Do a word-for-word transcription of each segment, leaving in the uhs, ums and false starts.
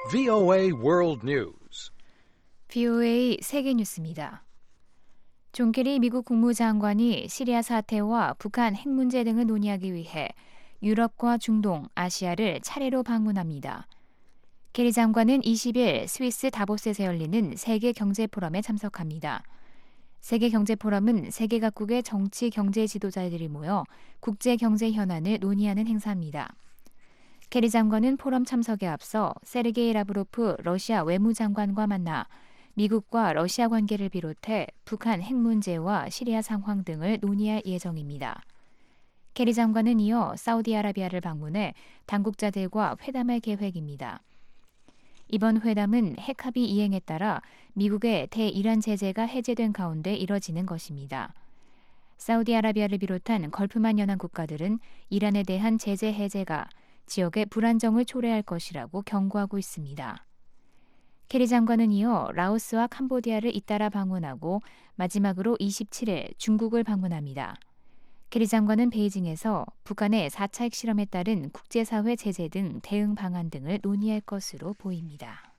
브이오에이 World News. 브이오에이 세계 뉴스입니다. 존 케리 미국 국무장관이 시리아 사태와 북한 핵 문제 등을 논의하기 위해 유럽과 중동, 아시아를 차례로 방문합니다. 케리 장관은 이십 일 스위스 다보스에서 열리는 세계 경제 포럼에 참석합니다. 세계 경제 포럼은 세계 각국의 정치 경제 지도자들이 모여 국제 경제 현안을 논의하는 행사입니다. 케리 장관은 포럼 참석에 앞서 세르게이 라브로프 러시아 외무장관과 만나 미국과 러시아 관계를 비롯해 북한 핵 문제와 시리아 상황 등을 논의할 예정입니다. 케리 장관은 이어 사우디아라비아를 방문해 당국자들과 회담할 계획입니다. 이번 회담은 핵 합의 이행에 따라 미국의 대이란 제재가 해제된 가운데 이뤄지는 것입니다. 사우디아라비아를 비롯한 걸프만 연한 국가들은 이란에 대한 제재 해제가 지역의 불안정을 초래할 것이라고 경고하고 있습니다. 케리 장관은 이어 라오스와 캄보디아를 잇따라 방문하고 마지막으로 이십칠 일 중국을 방문합니다. 케리 장관은 베이징에서 북한의 사 차 핵실험에 따른 국제사회 제재 등 대응 방안 등을 논의할 것으로 보입니다.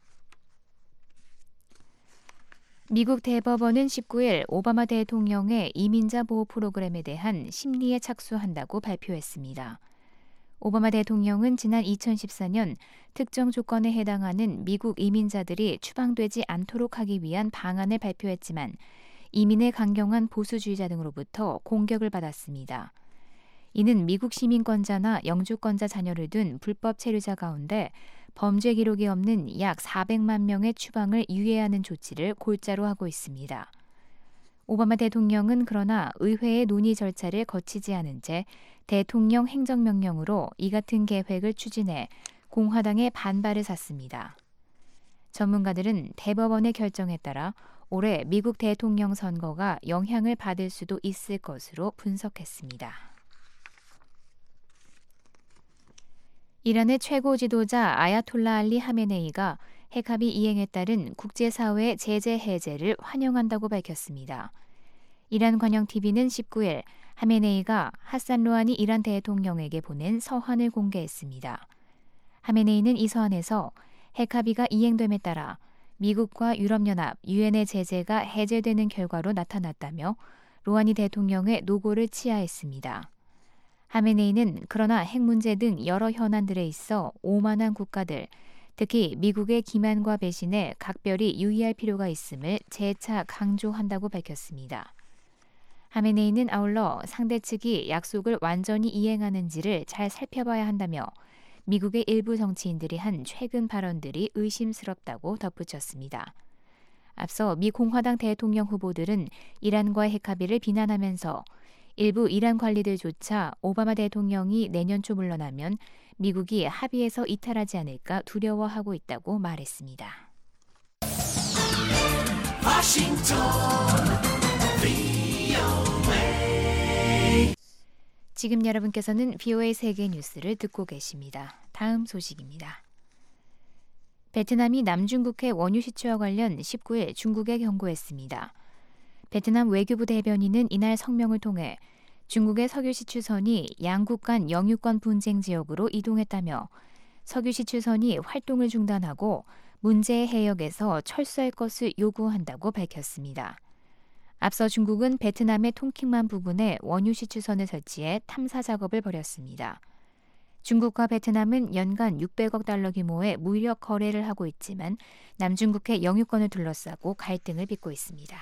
미국 대법원은 십구 일 오바마 대통령의 이민자 보호 프로그램에 대한 심리에 착수한다고 발표했습니다. 오바마 대통령은 지난 이천십사 년 특정 조건에 해당하는 미국 이민자들이 추방되지 않도록 하기 위한 방안을 발표했지만 이민에 강경한 보수주의자 등으로부터 공격을 받았습니다. 이는 미국 시민권자나 영주권자 자녀를 둔 불법 체류자 가운데 범죄 기록이 없는 약 사백만 명의 추방을 유예하는 조치를 골자로 하고 있습니다. 오바마 대통령은 그러나 의회의 논의 절차를 거치지 않은 채 대통령 행정명령으로 이 같은 계획을 추진해 공화당의 반발을 샀습니다. 전문가들은 대법원의 결정에 따라 올해 미국 대통령 선거가 영향을 받을 수도 있을 것으로 분석했습니다. 이란의 최고 지도자 아야톨라 알리 하메네이가 핵합의 이행에 따른 국제사회의 제재 해제를 환영한다고 밝혔습니다. 이란 관영티비는 십구 일 하메네이가 하산 로하니 이란 대통령에게 보낸 서한을 공개했습니다. 하메네이는 이 서한에서 핵합의가 이행됨에 따라 미국과 유럽연합, 유엔의 제재가 해제되는 결과로 나타났다며 로하니 대통령의 노고를 치하했습니다. 하메네이는 그러나 핵 문제 등 여러 현안들에 있어 오만한 국가들, 특히 미국의 기만과 배신에 각별히 유의할 필요가 있음을 재차 강조한다고 밝혔습니다. 하메네이는 아울러 상대 측이 약속을 완전히 이행하는지를 잘 살펴봐야 한다며 미국의 일부 정치인들이 한 최근 발언들이 의심스럽다고 덧붙였습니다. 앞서 미 공화당 대통령 후보들은 이란과의 핵합의를 비난하면서 일부 이란 관리들조차 오바마 대통령이 내년 초 물러나면 미국이 합의에서 이탈하지 않을까 두려워하고 있다고 말했습니다. 워싱턴 지금 여러분께서는 브이오에이 세계 뉴스를 듣고 계십니다. 다음 소식입니다. 베트남이 남중국해 원유 시추와 관련 십구 일 중국에 경고했습니다. 베트남 외교부 대변인은 이날 성명을 통해 중국의 석유 시추선이 양국 간 영유권 분쟁 지역으로 이동했다며 석유 시추선이 활동을 중단하고 문제의 해역에서 철수할 것을 요구한다고 밝혔습니다. 앞서 중국은 베트남의 통킹만 부근에 원유 시추선을 설치해 탐사 작업을 벌였습니다. 중국과 베트남은 연간 육백억 달러 규모의 무역 거래를 하고 있지만 남중국해 영유권을 둘러싸고 갈등을 빚고 있습니다.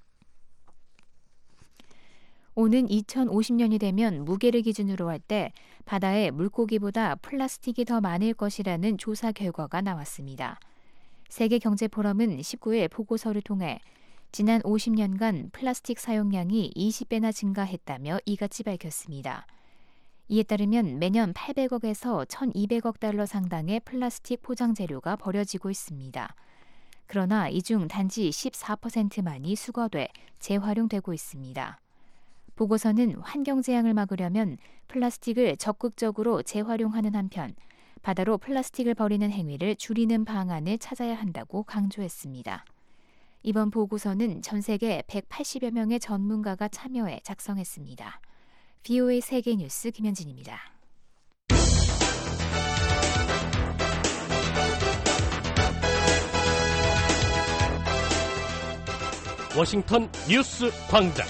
오는 이천오십 년이 되면 무게를 기준으로 할 때 바다에 물고기보다 플라스틱이 더 많을 것이라는 조사 결과가 나왔습니다. 세계경제포럼은 십구 일 보고서를 통해 지난 오십 년간 플라스틱 사용량이 이십 배나 증가했다며 이같이 밝혔습니다. 이에 따르면 매년 팔백억에서 천이백억 달러 상당의 플라스틱 포장 재료가 버려지고 있습니다. 그러나 이 중 단지 십사 퍼센트만이 수거돼 재활용되고 있습니다. 보고서는 환경재앙을 막으려면 플라스틱을 적극적으로 재활용하는 한편 바다로 플라스틱을 버리는 행위를 줄이는 방안을 찾아야 한다고 강조했습니다. 이번 보고서는 전 세계 백팔십여 명의 전문가가 참여해 작성했습니다. 브이오에이 세계뉴스 김현진입니다. 워싱턴 뉴스 광장.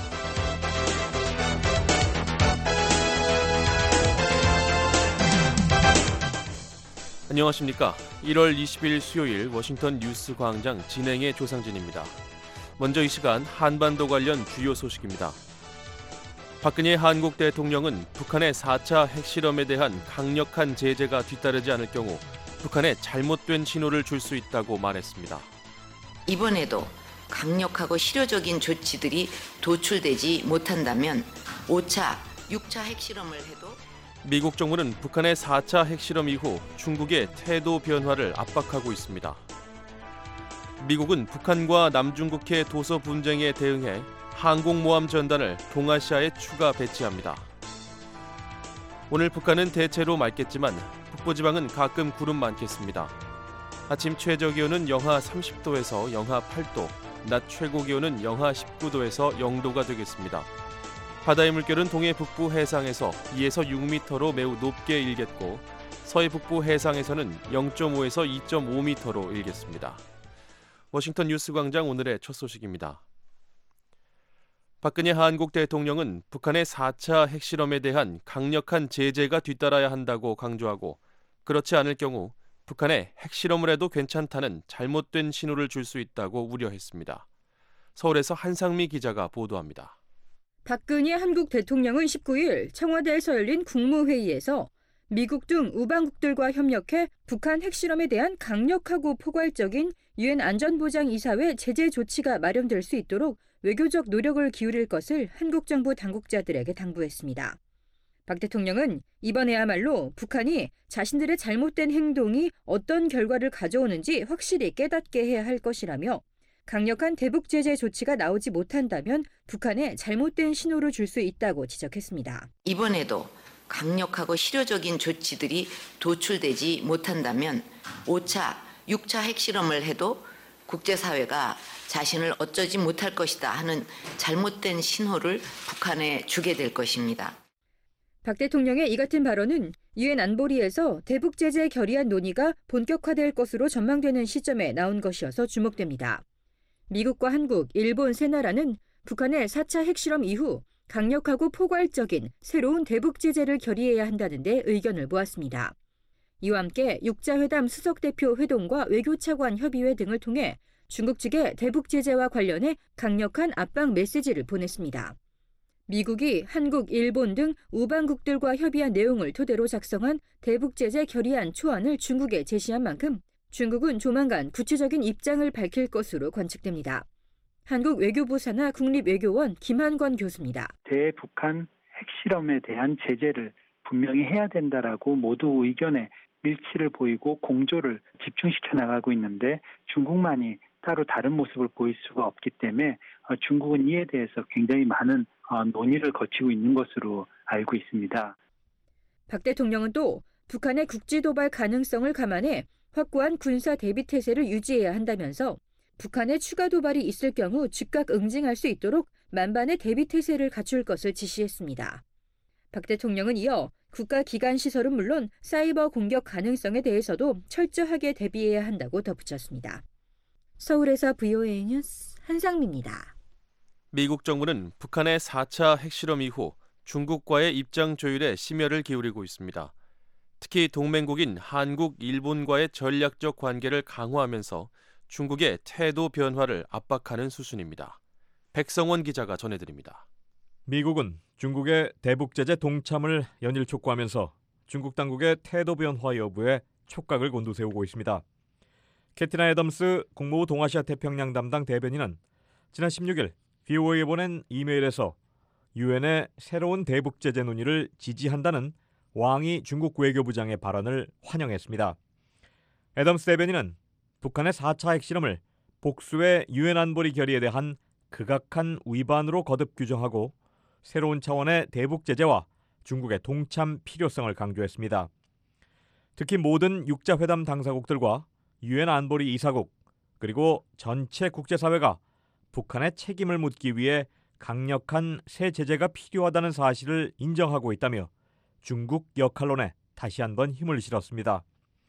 안녕하십니까. 일월 이십일 수요일 워싱턴 뉴스 광장 진행의 조상진입니다. 먼저 이 시간 한반도 관련 주요 소식입니다. 박근혜 한국 대통령은 북한의 사 차 핵실험에 대한 강력한 제재가 뒤따르지 않을 경우 북한에 잘못된 신호를 줄 수 있다고 말했습니다. 이번에도 강력하고 실효적인 조치들이 도출되지 못한다면 오 차, 육 차 핵실험을 해도 미국 정부는 북한의 사 차 핵실험 이후 중국의 태도 변화를 압박하고 있습니다. 미국은 북한과 남중국해 도서 분쟁에 대응해 항공모함 전단을 동아시아에 추가 배치합니다. 오늘 북한은 대체로 맑겠지만 북부지방은 가끔 구름 많겠습니다. 아침 최저기온은 영하 삼십 도에서 영하 팔 도, 낮 최고기온은 영하 십구 도에서 영 도가 되겠습니다. 바다의 물결은 동해 북부 해상에서 이에서 육 미터로 매우 높게 일겠고 서해 북부 해상에서는 영 점 오에서 이 점 오 미터로 일겠습니다. 워싱턴 뉴스 광장 오늘의 첫 소식입니다. 박근혜 한국 대통령은 북한의 사 차 핵실험에 대한 강력한 제재가 뒤따라야 한다고 강조하고 그렇지 않을 경우 북한에 핵실험을 해도 괜찮다는 잘못된 신호를 줄 수 있다고 우려했습니다. 서울에서 한상미 기자가 보도합니다. 박근혜 한국 대통령은 십구일 청와대에서 열린 국무회의에서 미국 등 우방국들과 협력해 북한 핵실험에 대한 강력하고 포괄적인 유엔 안전보장이사회 제재 조치가 마련될 수 있도록 외교적 노력을 기울일 것을 한국 정부 당국자들에게 당부했습니다. 박 대통령은 이번에야말로 북한이 자신들의 잘못된 행동이 어떤 결과를 가져오는지 확실히 깨닫게 해야 할 것이라며 강력한 대북 제재 조치가 나오지 못한다면 북한에 잘못된 신호를 줄 수 있다고 지적했습니다. 이번에도 강력하고 실효적인 조치들이 도출되지 못한다면 오 차, 육 차 핵실험을 해도 국제사회가 자신을 어쩌지 못할 것이다 하는 잘못된 신호를 북한에 주게 될 것입니다. 박 대통령의 이 같은 발언은 유엔 안보리에서 대북 제재 결의안 논의가 본격화될 것으로 전망되는 시점에 나온 것이어서 주목됩니다. 미국과 한국, 일본 세 나라는 북한의 사 차 핵실험 이후 강력하고 포괄적인 새로운 대북 제재를 결의해야 한다는 데 의견을 모았습니다. 이와 함께 육자회담 수석대표 회동과 외교차관 협의회 등을 통해 중국 측에 대북 제재와 관련해 강력한 압박 메시지를 보냈습니다. 미국이 한국, 일본 등 우방국들과 협의한 내용을 토대로 작성한 대북 제재 결의안 초안을 중국에 제시한 만큼 중국은 조만간 구체적인 입장을 밝힐 것으로 관측됩니다. 한국 외교부 산하 국립외교원 김한권 교수입니다. 대북한 핵실험에 대한 제재를 분명히 해야 된다라고 모두 의견에 일치를 보이고 공조를 집중시켜 나가고 있는데 중국만이 따로 다른 모습을 보일 수가 없기 때문에 중국은 이에 대해서 굉장히 많은 논의를 거치고 있는 것으로 알고 있습니다. 박 대통령은 또 북한의 국지도발 가능성을 감안해 확고한 군사 대비 태세를 유지해야 한다면서 북한의 추가 도발이 있을 경우 즉각 응징할 수 있도록 만반의 대비 태세를 갖출 것을 지시했습니다. 박 대통령은 이어 국가기관 시설은 물론 사이버 공격 가능성에 대해서도 철저하게 대비해야 한다고 덧붙였습니다. 서울에서 브이오에이 뉴스 한상미입니다. 미국 정부는 북한의 사 차 핵실험 이후 중국과의 입장 조율에 심혈을 기울이고 있습니다. 특히 동맹국인 한국, 일본과의 전략적 관계를 강화하면서 중국의 태도 변화를 압박하는 수순입니다. 백성원 기자가 전해드립니다. 미국은 중국의 대북 제재 동참을 연일 촉구하면서 중국 당국의 태도 변화 여부에 촉각을 곤두세우고 있습니다. 캐티나 애덤스 국무부 동아시아 태평양 담당 대변인은 지난 십육일 브이오에이에 보낸 이메일에서 유엔의 새로운 대북 제재 논의를 지지한다는 왕이 중국 외교부장의 발언을 환영했습니다. 애덤스 대변인은 북한의 사 차 핵실험을 복수의 유엔 안보리 결의에 대한 극악한 위반으로 거듭 규정하고 새로운 차원의 대북 제재와 중국의 동참 필요성을 강조했습니다. 특히 모든 육자회담 당사국들과 유엔 안보리 이사국 그리고 전체 국제사회가 북한의 책임을 묻기 위해 강력한 새 제재가 필요하다는 사실을 인정하고 있다며 중국 역할론에 다시 한번 힘을 실었습니다.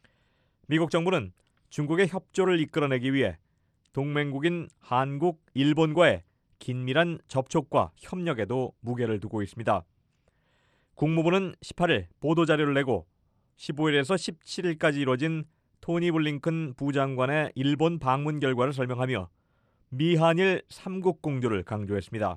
미국 정부는 중국의 협조를 이끌어내기 위해 동맹국인 한국, 일본과의 긴밀한 접촉과 협력에도 무게를 두고 있습니다. 국무부는 십팔 일 보도자료를 내고 십오 일에서 십칠 일까지 이뤄진 토니 블링컨 부장관의 일본 방문 결과를 설명하며 미한일 삼국 공조를 강조했습니다.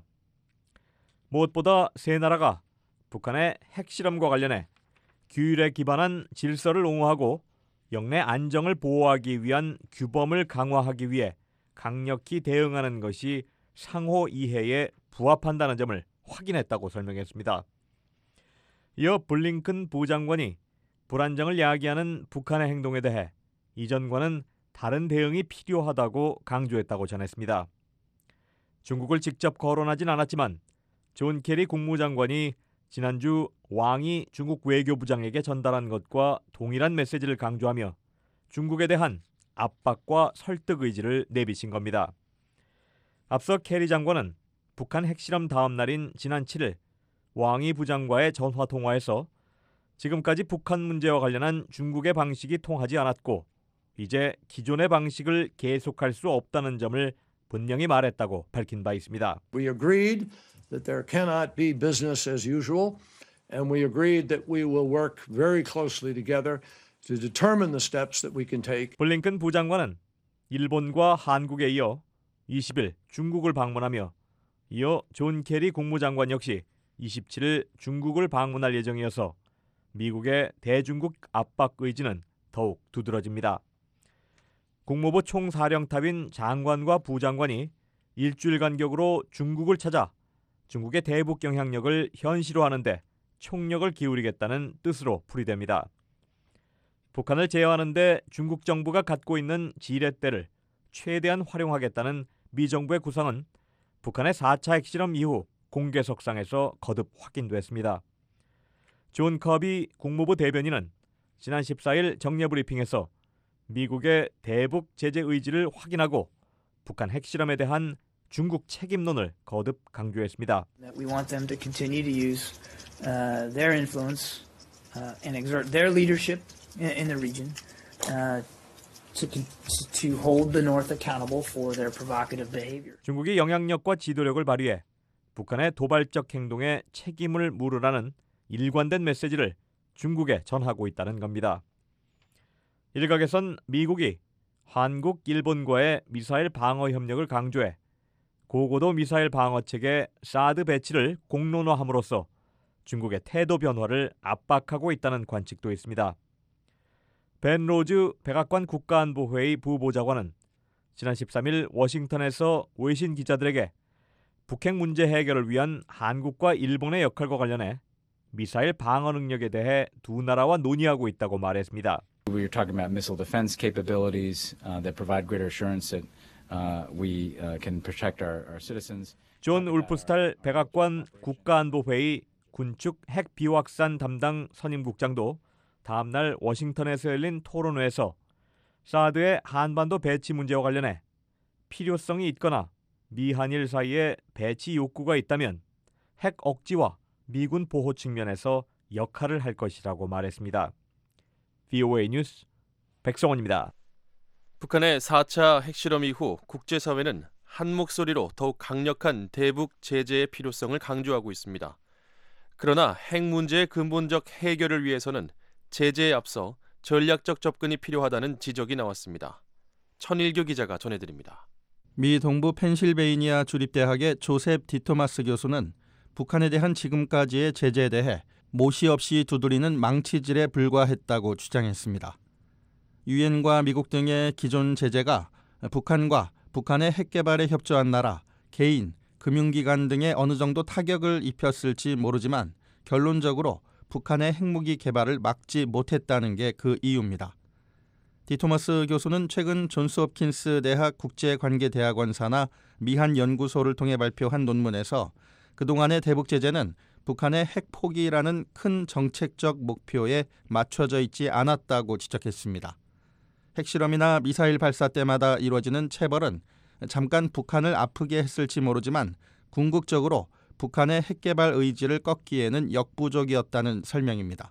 무엇보다 세 나라가 북한의 핵실험과 관련해 규율에 기반한 질서를 옹호하고 영내 안정을 보호하기 위한 규범을 강화하기 위해 강력히 대응하는 것이 상호 이해에 부합한다는 점을 확인했다고 설명했습니다. 이어 블링컨 부장관이 불안정을 야기하는 북한의 행동에 대해 이전과는 다른 대응이 필요하다고 강조했다고 전했습니다. 중국을 직접 거론하진 않았지만 존 케리 국무장관이 지난주 왕이 중국 외교부장에게 전달한 것과 동일한 메시지를 강조하며 중국에 대한 압박과 설득 의지를 내비친 겁니다. 앞서 케리 장관은 북한 핵실험 다음 날인 지난 칠 일 왕이 부장과의 전화통화에서 지금까지 북한 문제와 관련한 중국의 방식이 통하지 않았고 이제 기존의 방식을 계속할 수 없다는 점을 분명히 말했다고 밝힌 바 있습니다. We agreed that there cannot be business as usual, and we agreed that we will work very closely together to determine the steps that we can take. 블링컨 부장관은 일본과 한국에 이어 이십 일 중국을 방문하며 이어 존 케리 국무장관 역시 이십칠 일 중국을 방문할 예정이어서 미국의 대중국 압박 의지는 더욱 두드러집니다. 국무부 총사령탑인 장관과 부장관이 일주일 간격으로 중국을 찾아 중국의 대북 영향력을 현실화하는 데 총력을 기울이겠다는 뜻으로 풀이됩니다. 북한을 제어하는 데 중국 정부가 갖고 있는 지렛대를 최대한 활용하겠다는 미 정부의 구상은 북한의 사 차 핵실험 이후 공개석상에서 거듭 확인됐습니다. 존 커비 국무부 대변인은 지난 십사 일 정례 브리핑에서 미국의 대북 제재 의지를 확인하고 북한 핵실험에 대한 중국 책임론을 거듭 강조했습니다. We want them to continue to use uh, their influence uh, and exert their leadership in, in the region uh, to to hold the North accountable for their provocative behavior. 중국이 영향력과 지도력을 발휘해 북한의 도발적 행동에 책임을 물으라는 일관된 메시지를 중국에 전하고 있다는 겁니다. 일각에선 미국이 한국, 일본과의 미사일 방어 협력을 강조해 고고도 미사일 방어체계 사드 배치를 공론화함으로써 중국의 태도 변화를 압박하고 있다는 관측도 있습니다. 벤 로즈 백악관 국가안보회의 부보좌관은 지난 십삼 일 워싱턴에서 외신 기자들에게 북핵 문제 해결을 위한 한국과 일본의 역할과 관련해 미사일 방어 능력에 대해 두 나라와 논의하고 있다고 말했습니다. We are talking about missile defense capabilities uh, that provide greater assurance that uh, we uh, can protect our, our citizens. 존 울프스탈 백악관 국가안보회의 군축 핵 비확산 담당 선임국장도 다음 날 워싱턴에서 열린 토론회에서 사드의 한반도 배치 문제와 관련해 필요성이 있거나 미한일 사이에 배치 욕구가 있다면 핵 억지와 미군 보호 측면에서 역할을 할 것이라고 말했습니다. 브이오에이 뉴스 백성원입니다. 북한의 사 차 핵실험 이후 국제사회는 한 목소리로 더욱 강력한 대북 제재의 필요성을 강조하고 있습니다. 그러나 핵 문제의 근본적 해결을 위해서는 제재에 앞서 전략적 접근이 필요하다는 지적이 나왔습니다. 천일교 기자가 전해드립니다. 미 동부 펜실베이니아 주립대학의 조셉 디토마스 교수는 북한에 대한 지금까지의 제재에 대해 모시 없이 두드리는 망치질에 불과했다고 주장했습니다. 유엔과 미국 등의 기존 제재가 북한과 북한의 핵 개발에 협조한 나라, 개인, 금융기관 등에 어느 정도 타격을 입혔을지 모르지만 결론적으로 북한의 핵무기 개발을 막지 못했다는 게 그 이유입니다. 디토마스 교수는 최근 존스홉킨스 대학 국제관계대학원 산하 미한 연구소를 통해 발표한 논문에서 그동안의 대북 제재는 북한의 핵 포기라는 큰 정책적 목표에 맞춰져 있지 않았다고 지적했습니다. 핵실험이나 미사일 발사 때마다 이루어지는 체벌은 잠깐 북한을 아프게 했을지 모르지만 궁극적으로 북한의 핵개발 의지를 꺾기에는 역부족이었다는 설명입니다.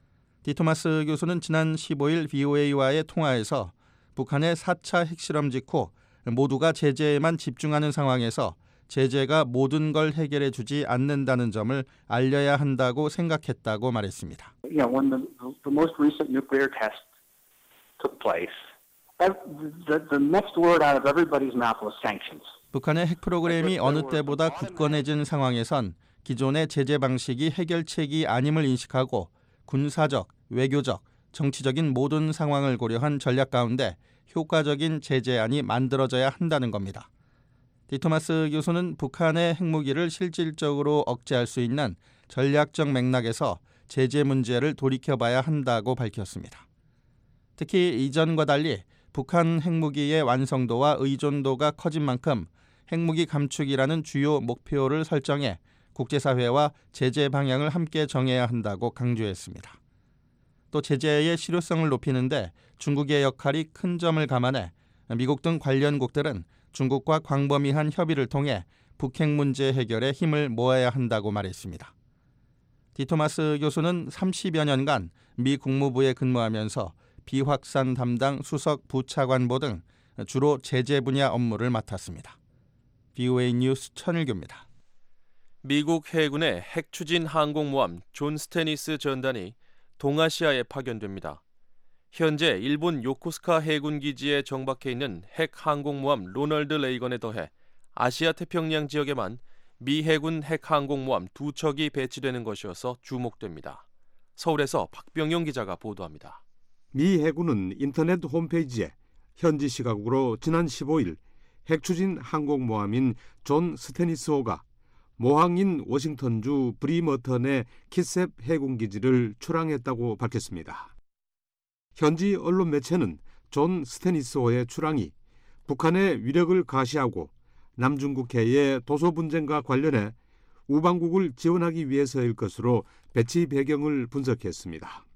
디토마스 교수는 지난 십오 일 브이오에이와의 통화에서 북한의 사 차 핵실험 직후 모두가 제재에만 집중하는 상황에서 제재가 모든 걸 해결해 주지 않는다는 점을 알려야 한다고 생각했다고 말했습니다. You know, when the, the most recent nuclear test took place, the, the next word out of everybody's mouth was sanctions. 북한의 핵 프로그램이 어느 때보다 굳건해진 상황에선 기존의 제재 방식이 해결책이 아님을 인식하고 군사적, 외교적, 정치적인 모든 상황을 고려한 전략 가운데 효과적인 제재안이 만들어져야 한다는 겁니다. 디토마스 교수는 북한의 핵무기를 실질적으로 억제할 수 있는 전략적 맥락에서 제재 문제를 돌이켜봐야 한다고 밝혔습니다. 특히 이전과 달리 북한 핵무기의 완성도와 의존도가 커진 만큼 핵무기 감축이라는 주요 목표를 설정해 국제사회와 제재 방향을 함께 정해야 한다고 강조했습니다. 또 제재의 실효성을 높이는데 중국의 역할이 큰 점을 감안해 미국 등 관련국들은 중국과 광범위한 협의를 통해 북핵 문제 해결에 힘을 모아야 한다고 말했습니다. 디토마스 교수는 삼십여 년간 미 국무부에 근무하면서 비확산 담당 수석 부차관보 등 주로 제재 분야 업무를 맡았습니다. 브이오에이 뉴스 천일규입니다. 미국 해군의 핵추진 항공모함 존 스테니스 전단이 동아시아에 파견됩니다. 현재 일본 요코스카 해군기지에 정박해 있는 핵 항공모함 로널드 레이건에 더해 아시아 태평양 지역에만 미 해군 핵 항공모함 두 척이 배치되는 것이어서 주목됩니다. 서울에서 박병용 기자가 보도합니다. 미 해군은 인터넷 홈페이지에 현지 시각으로 지난 십오일 핵추진 항공모함인 존 스테니스호가 모항인 워싱턴주 브리머턴의 키셉 해군기지를 출항했다고 밝혔습니다. 현지 언론 매체는 존 스테니스호의 출항이 북한의 위력을 가시하고 남중국해의 도서 분쟁과 관련해 우방국을 지원하기 위해서일 것으로 배치 배경을 분석했습니다.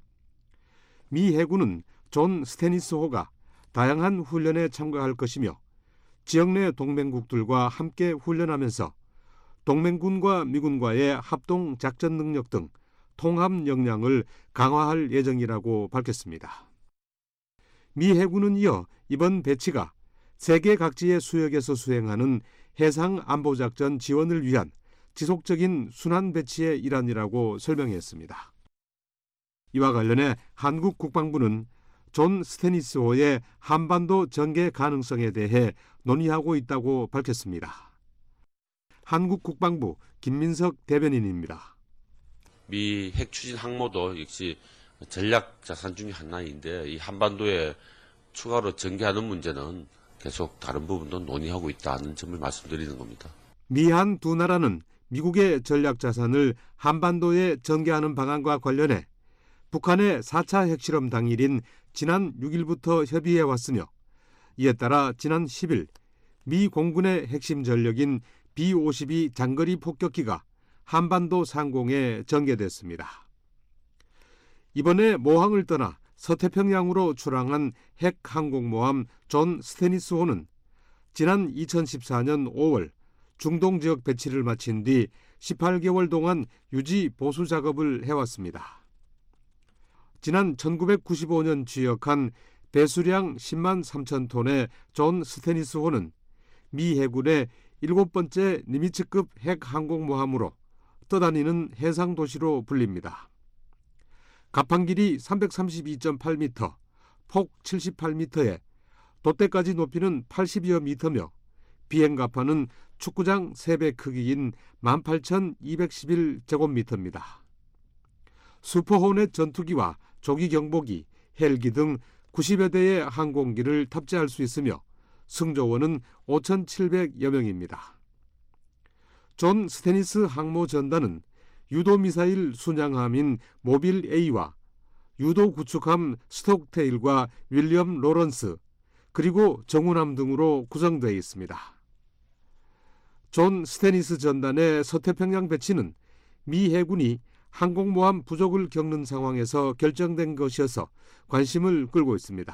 미 해군은 존 스테니스호가 다양한 훈련에 참가할 것이며 지역 내 동맹국들과 함께 훈련하면서 동맹군과 미군과의 합동 작전 능력 등 통합 역량을 강화할 예정이라고 밝혔습니다. 미 해군은 이어 이번 배치가 세계 각지의 수역에서 수행하는 해상 안보작전 지원을 위한 지속적인 순환 배치의 일환이라고 설명했습니다. 이와 관련해 한국 국방부는 존 스테니스호의 한반도 전개 가능성에 대해 논의하고 있다고 밝혔습니다. 한국 국방부 김민석 대변인입니다. 미 핵추진 항모도 역시 전략 자산 중의 하나인데 이 한반도에 추가로 전개하는 문제는 계속 다른 부분도 논의하고 있다는 점을 말씀드리는 겁니다. 미한 두 나라는 미국의 전략 자산을 한반도에 전개하는 방안과 관련해 북한의 사 차 핵실험 당일인 지난 육일부터 협의해 왔으며 이에 따라 지난 십일 미 공군의 핵심 전력인 비 오십이 장거리 폭격기가 한반도 상공에 전개됐습니다. 이번에 모항을 떠나 서태평양으로 출항한 핵 항공모함 존 스테니스호는 지난 이천십사년 오월 중동 지역 배치를 마친 뒤 십팔 개월 동안 유지 보수 작업을 해왔습니다. 지난 천구백구십오년 취역한 배수량 십만 삼천 톤의 존 스테니스호는 미 해군의 일곱 번째 니미츠급 핵 항공모함으로 떠다니는 해상 도시로 불립니다. 갑판 길이 삼백삼십이 점 팔 미터, 폭 칠십팔 미터에 돛대까지 높이는 팔십여 미터며 비행 갑판은 축구장 세 배 크기인 만 팔천이백십일 제곱미터입니다. 슈퍼호넷 전투기와 조기 경보기, 헬기 등 구십여 대의 항공기를 탑재할 수 있으며 승조원은 오천칠백여 명입니다. 존 스테니스 항모 전단은 유도미사일 순양함인 모빌 A와 유도 구축함 스톡테일과 윌리엄 로런스 그리고 정훈함 등으로 구성되어 있습니다. 존 스테니스 전단의 서태평양 배치는 미 해군이 항공모함 부족을 겪는 상황에서 결정된 것이어서 관심을 끌고 있습니다.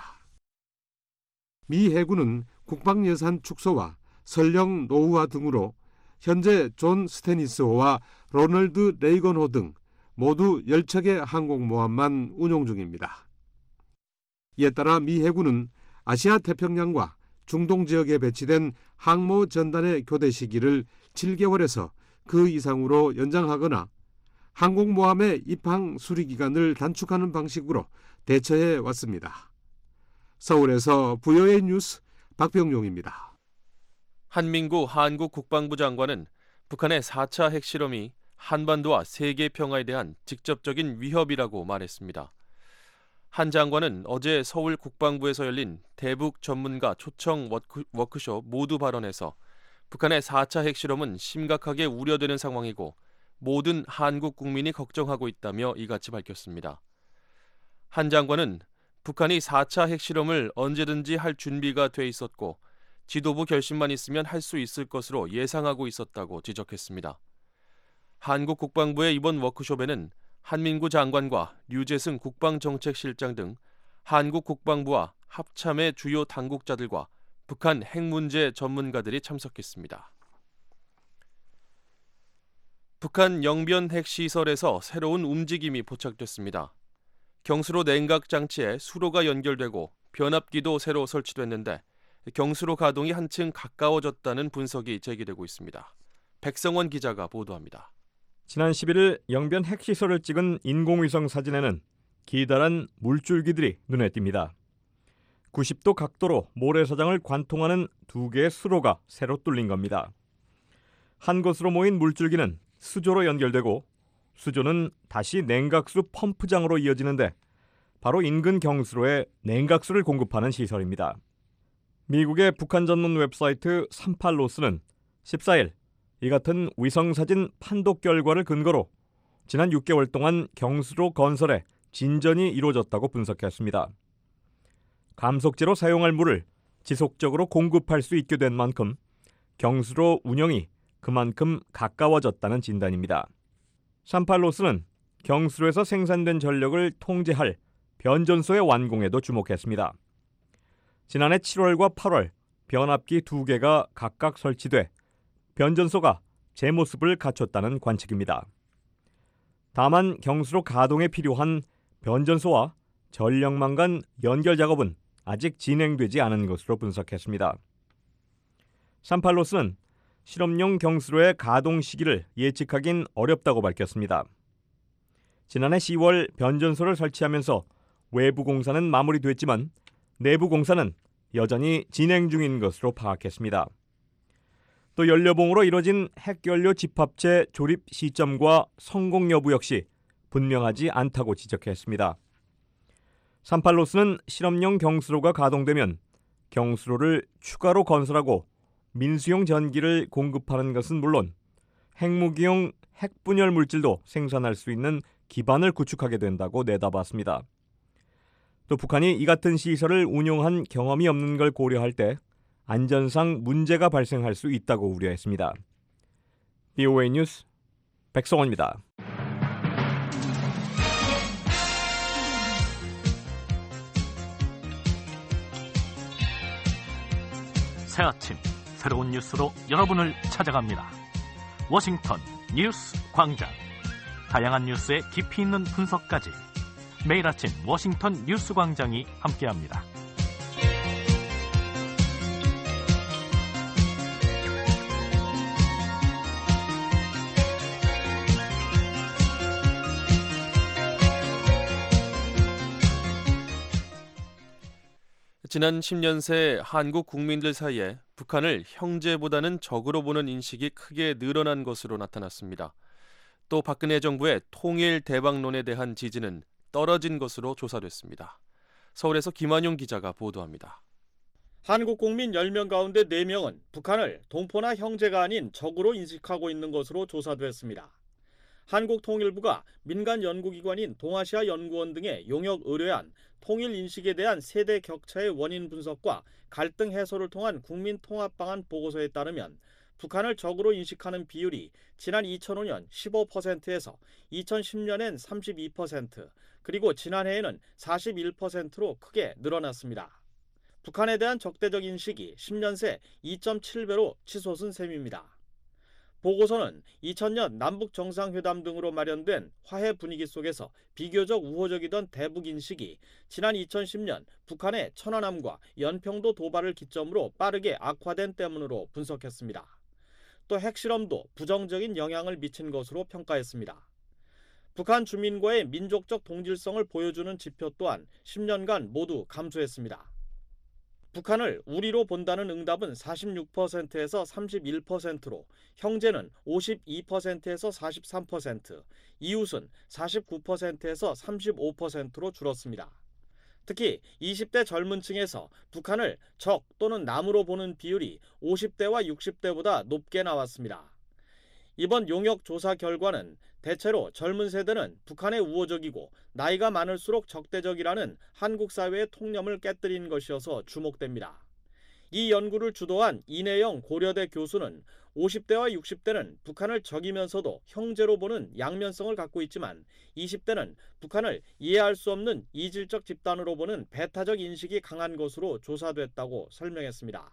미 해군은 국방예산 축소와 선령 노후화 등으로 현재 존 스테니스호와 로널드 레이건호 등 모두 열 척의 항공모함만 운용 중입니다. 이에 따라 미 해군은 아시아 태평양과 중동 지역에 배치된 항모 전단의 교대 시기를 칠 개월에서 그 이상으로 연장하거나 항공모함의 입항 수리 기간을 단축하는 방식으로 대처해 왔습니다. 서울에서 브이오에이 뉴스 박병용입니다. 한민구 한국 국방부 장관은 북한의 사 차 핵실험이 한반도와 세계 평화에 대한 직접적인 위협이라고 말했습니다. 한 장관은 어제 서울 국방부에서 열린 대북 전문가 초청 워크, 워크숍 모두 발언에서 북한의 사 차 핵실험은 심각하게 우려되는 상황이고 모든 한국 국민이 걱정하고 있다며 이같이 밝혔습니다. 한 장관은 북한이 사 차 핵실험을 언제든지 할 준비가 돼 있었고 지도부 결심만 있으면 할 수 있을 것으로 예상하고 있었다고 지적했습니다. 한국 국방부의 이번 워크숍에는 한민구 장관과 류재승 국방정책실장 등 한국 국방부와 합참의 주요 당국자들과 북한 핵 문제 전문가들이 참석했습니다. 북한 영변 핵시설에서 새로운 움직임이 포착됐습니다. 경수로 냉각 장치에 수로가 연결되고 변압기도 새로 설치됐는데 경수로 가동이 한층 가까워졌다는 분석이 제기되고 있습니다. 백성원 기자가 보도합니다. 지난 십일일 영변 핵시설을 찍은 인공위성 사진에는 기다란 물줄기들이 눈에 띕니다. 구십 도 각도로 모래사장을 관통하는 두 개의 수로가 새로 뚫린 겁니다. 한 곳으로 모인 물줄기는 수조로 연결되고 수조는 다시 냉각수 펌프장으로 이어지는데 바로 인근 경수로에 냉각수를 공급하는 시설입니다. 미국의 북한 전문 웹사이트 삼팔로스는 십사일 이 같은 위성사진 판독 결과를 근거로 지난 육 개월 동안 경수로 건설에 진전이 이루어졌다고 분석했습니다. 감속제로 사용할 물을 지속적으로 공급할 수 있게 된 만큼 경수로 운영이 그만큼 가까워졌다는 진단입니다. 삼팔로스는 경수로에서 생산된 전력을 통제할 변전소의 완공에도 주목했습니다. 지난해 칠월과 팔월 변압기 두 개가 각각 설치돼 변전소가 제 모습을 갖췄다는 관측입니다. 다만 경수로 가동에 필요한 변전소와 전력망 간 연결 작업은 아직 진행되지 않은 것으로 분석했습니다. 삼팔로스는 실험용 경수로의 가동 시기를 예측하긴 어렵다고 밝혔습니다. 지난해 시월 변전소를 설치하면서 외부 공사는 마무리됐지만 내부 공사는 여전히 진행 중인 것으로 파악했습니다. 또 연료봉으로 이뤄진 핵연료 집합체 조립 시점과 성공 여부 역시 분명하지 않다고 지적했습니다. 삼팔로스는 실험용 경수로가 가동되면 경수로를 추가로 건설하고 민수용 전기를 공급하는 것은 물론 핵무기용 핵분열 물질도 생산할 수 있는 기반을 구축하게 된다고 내다봤습니다. 또 북한이 이 같은 시설을 운용한 경험이 없는 걸 고려할 때 안전상 문제가 발생할 수 있다고 우려했습니다. 브이오에이 뉴스 백성원입니다. 새 아침 새로운 뉴스로 여러분을 찾아갑니다. 워싱턴 뉴스 광장. 다양한 뉴스의 깊이 있는 분석까지 매일 아침 워싱턴 뉴스 광장이 함께합니다. 지난 십 년 새 한국 국민들 사이에 북한을 형제보다는 적으로 보는 인식이 크게 늘어난 것으로 나타났습니다. 또 박근혜 정부의 통일 대박론에 대한 지지는 떨어진 것으로 조사됐습니다. 서울에서 김한용 기자가 보도합니다. 한국 국민 열 명 가운데 네 명은 북한을 동포나 형제가 아닌 적으로 인식하고 있는 것으로 조사됐습니다. 한국통일부가 민간 연구기관인 동아시아 연구원 등의 용역 의뢰한 통일 인식에 대한 세대 격차의 원인 분석과 갈등 해소를 통한 국민 통합 방안 보고서에 따르면 북한을 적으로 인식하는 비율이 지난 이천오 년 십오 퍼센트에서 이천십 년엔 삼십이 퍼센트, 그리고 지난해에는 사십일 퍼센트로 크게 늘어났습니다. 북한에 대한 적대적 인식이 십 년 새 이 점 칠 배로 치솟은 셈입니다. 보고서는 이천 년 남북 정상회담 등으로 마련된 화해 분위기 속에서 비교적 우호적이던 대북 인식이 지난 이천십 년 북한의 천안함과 연평도 도발을 기점으로 빠르게 악화된 때문으로 분석했습니다. 또 핵실험도 부정적인 영향을 미친 것으로 평가했습니다. 북한 주민과의 민족적 동질성을 보여주는 지표 또한 십 년간 모두 감소했습니다. 북한을 우리로 본다는 응답은 사십육 퍼센트에서 삼십일 퍼센트로 형제는 오십이 퍼센트에서 사십삼 퍼센트, 이웃은 사십구 퍼센트에서 삼십오 퍼센트로 줄었습니다. 특히 이십 대 젊은 층에서 북한을 적 또는 남으로 보는 비율이 오십 대와 육십 대보다 높게 나왔습니다. 이번 용역 조사 결과는 대체로 젊은 세대는 북한에 우호적이고 나이가 많을수록 적대적이라는 한국 사회의 통념을 깨뜨린 것이어서 주목됩니다. 이 연구를 주도한 이내영 고려대 교수는 오십 대와 육십 대는 북한을 적이면서도 형제로 보는 양면성을 갖고 있지만 이십 대는 북한을 이해할 수 없는 이질적 집단으로 보는 배타적 인식이 강한 것으로 조사됐다고 설명했습니다.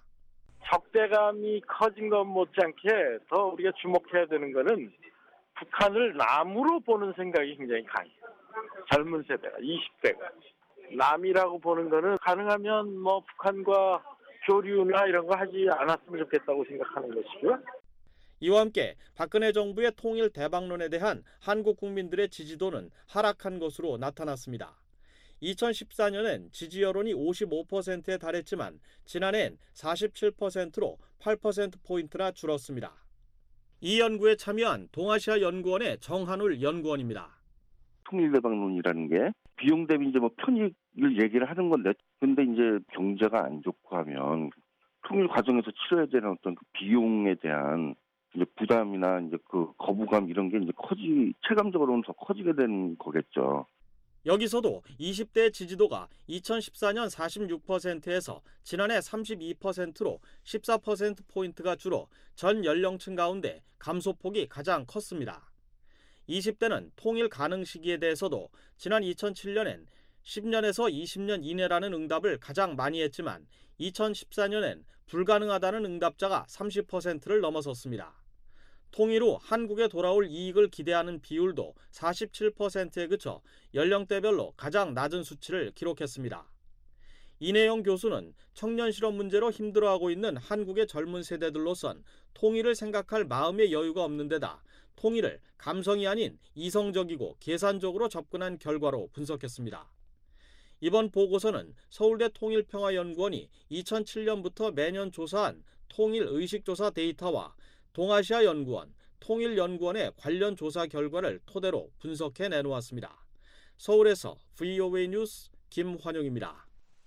적대감이 커진 것 못지않게 더 우리가 주목해야 되는 것은 북한을 남으로 보는 생각이 굉장히 강해요. 젊은 세대가, 이십 대가. 남이라고 보는 거는 가능하면 뭐 북한과 교류나 이런 거 하지 않았으면 좋겠다고 생각하는 것이고요. 이와 함께 박근혜 정부의 통일 대박론에 대한 한국 국민들의 지지도는 하락한 것으로 나타났습니다. 이천십사 년엔 지지 여론이 오십오 퍼센트에 달했지만 지난해엔 사십칠 퍼센트로 팔 퍼센트포인트나 줄었습니다. 이 연구에 참여한 동아시아 연구원의 정한울 연구원입니다. 통일대박론이라는 게 비용 대비 이제 뭐 편익을 얘기를 하는 건데, 근데 이제 경제가 안 좋고 하면 통일 과정에서 치러야 되는 어떤 그 비용에 대한 이제 부담이나 이제 그 거부감 이런 게 이제 커지 체감적으로는 더 커지게 되는 거겠죠. 여기서도 이십 대의 지지도가 이천십사 년 사십육 퍼센트에서 지난해 삼십이 퍼센트로 십사 퍼센트포인트가 줄어 전 연령층 가운데 감소폭이 가장 컸습니다. 이십 대는 통일 가능 시기에 대해서도 지난 이천칠 년엔 십 년에서 이십 년 이내라는 응답을 가장 많이 했지만 이천십사 년엔 불가능하다는 응답자가 삼십 퍼센트를 넘어섰습니다. 통일 후 한국에 돌아올 이익을 기대하는 비율도 사십칠 퍼센트에 그쳐 연령대별로 가장 낮은 수치를 기록했습니다. 이내영 교수는 청년 실업 문제로 힘들어하고 있는 한국의 젊은 세대들로선 통일을 생각할 마음의 여유가 없는 데다 통일을 감성이 아닌 이성적이고 계산적으로 접근한 결과로 분석했습니다. 이번 보고서는 서울대 통일평화연구원이 이천칠 년부터 매년 조사한 통일 의식조사 데이터와 동아시아 연구원, 통일연구원의 관련 조사 결과를 토대로 분석해 내놓았습니다. 서울에서 브이오에이 뉴스 김환용입니다.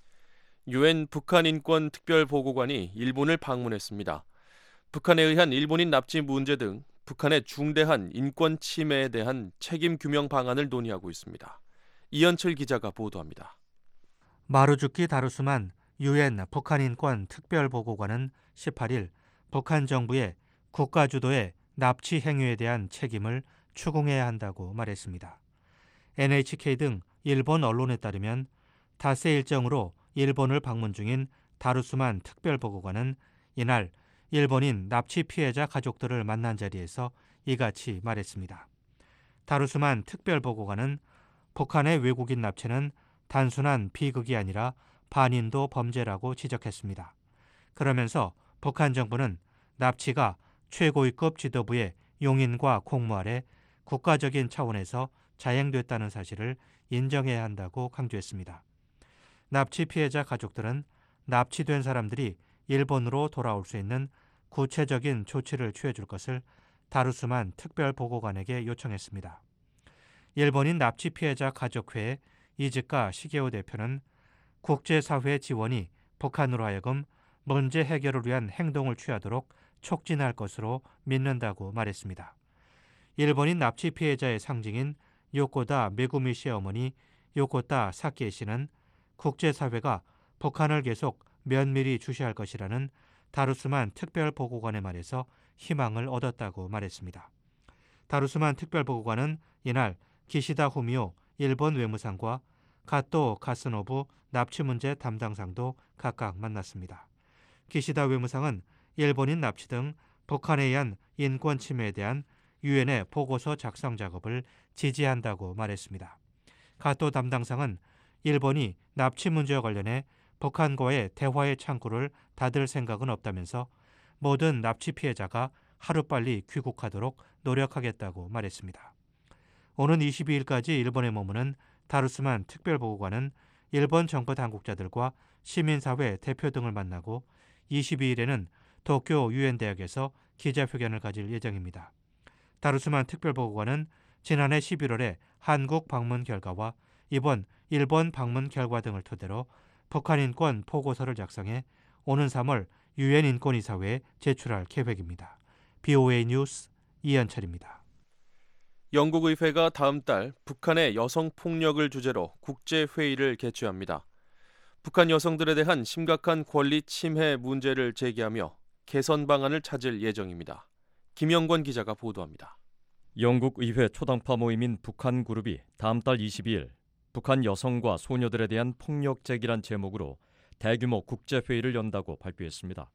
유엔 북한 인권 특별보고관이 일본을 방문했습니다. 북한에 의한 일본인 납치 문제 등 북한의 중대한 인권 침해에 대한 책임 규명 방안을 논의하고 있습니다. 이현철 기자가 보도합니다. 마루주키 다루스만 유엔 북한 인권 특별보고관은 십팔 일 북한 정부의 국가 주도의 납치 행위에 대한 책임을 추궁해야 한다고 말했습니다. 엔에이치케이 등 일본 언론에 따르면 닷새 일정으로 일본을 방문 중인 다루스만 특별보고관은 이날 일본인 납치 피해자 가족들을 만난 자리에서 이같이 말했습니다. 다루스만 특별보고관은 북한의 외국인 납치는 단순한 비극이 아니라 반인도 범죄라고 지적했습니다. 그러면서 북한 정부는 납치가 최고위급 지도부의 용인과 공모 아래 국가적인 차원에서 자행됐다는 사실을 인정해야 한다고 강조했습니다. 납치 피해자 가족들은 납치된 사람들이 일본으로 돌아올 수 있는 구체적인 조치를 취해줄 것을 다루스만 특별보고관에게 요청했습니다. 일본인 납치 피해자 가족회 이즈카 시게오 대표는 국제사회 지원이 북한으로 하여금 문제 해결을 위한 행동을 취하도록 촉진할 것으로 믿는다고 말했습니다. 일본인 납치 피해자의 상징인 요코다 메구미 씨의 어머니 요코다 사키에 씨는 국제사회가 북한을 계속 면밀히 주시할 것이라는 다루스만 특별보고관의 말에서 희망을 얻었다고 말했습니다. 다루스만 특별보고관은 이날 기시다 후미오 일본 외무상과 가토 가스노부 납치 문제 담당상도 각각 만났습니다. 기시다 외무상은 일본인 납치 등 북한에 의한 인권 침해에 대한 유엔의 보고서 작성 작업을 지지한다고 말했습니다. 가토 담당상은 일본이 납치 문제와 관련해 북한과의 대화의 창구를 닫을 생각은 없다면서 모든 납치 피해자가 하루빨리 귀국하도록 노력하겠다고 말했습니다. 오는 이십이일까지 일본에 머무는 다루스만 특별보고관은 일본 정부 당국자들과 시민사회 대표 등을 만나고 이십이일에는 도쿄 유엔 대학에서 기자회견을 가질 예정입니다. 다루스만 특별보고관은 지난해 십일월에 한국 방문 결과와 이번 일본 방문 결과 등을 토대로 북한 인권 보고서를 작성해 오는 삼월 유엔 인권이사회에 제출할 계획입니다. 비오에이 뉴스 이한철입니다. 영국 의회가 다음 달 북한의 여성 폭력을 주제로 국제회의를 개최합니다. 북한 여성들에 대한 심각한 권리 침해 문제를 제기하며 개선 방안을 찾을 예정입니다. 김영권 기자가 보도합니다. 영국 의회 초당파 모임인 북한 그룹이 다음 달 이십이일 북한 여성과 소녀들에 대한 폭력 제기란 제목으로 대규모 국제회의를 연다고 발표했습니다.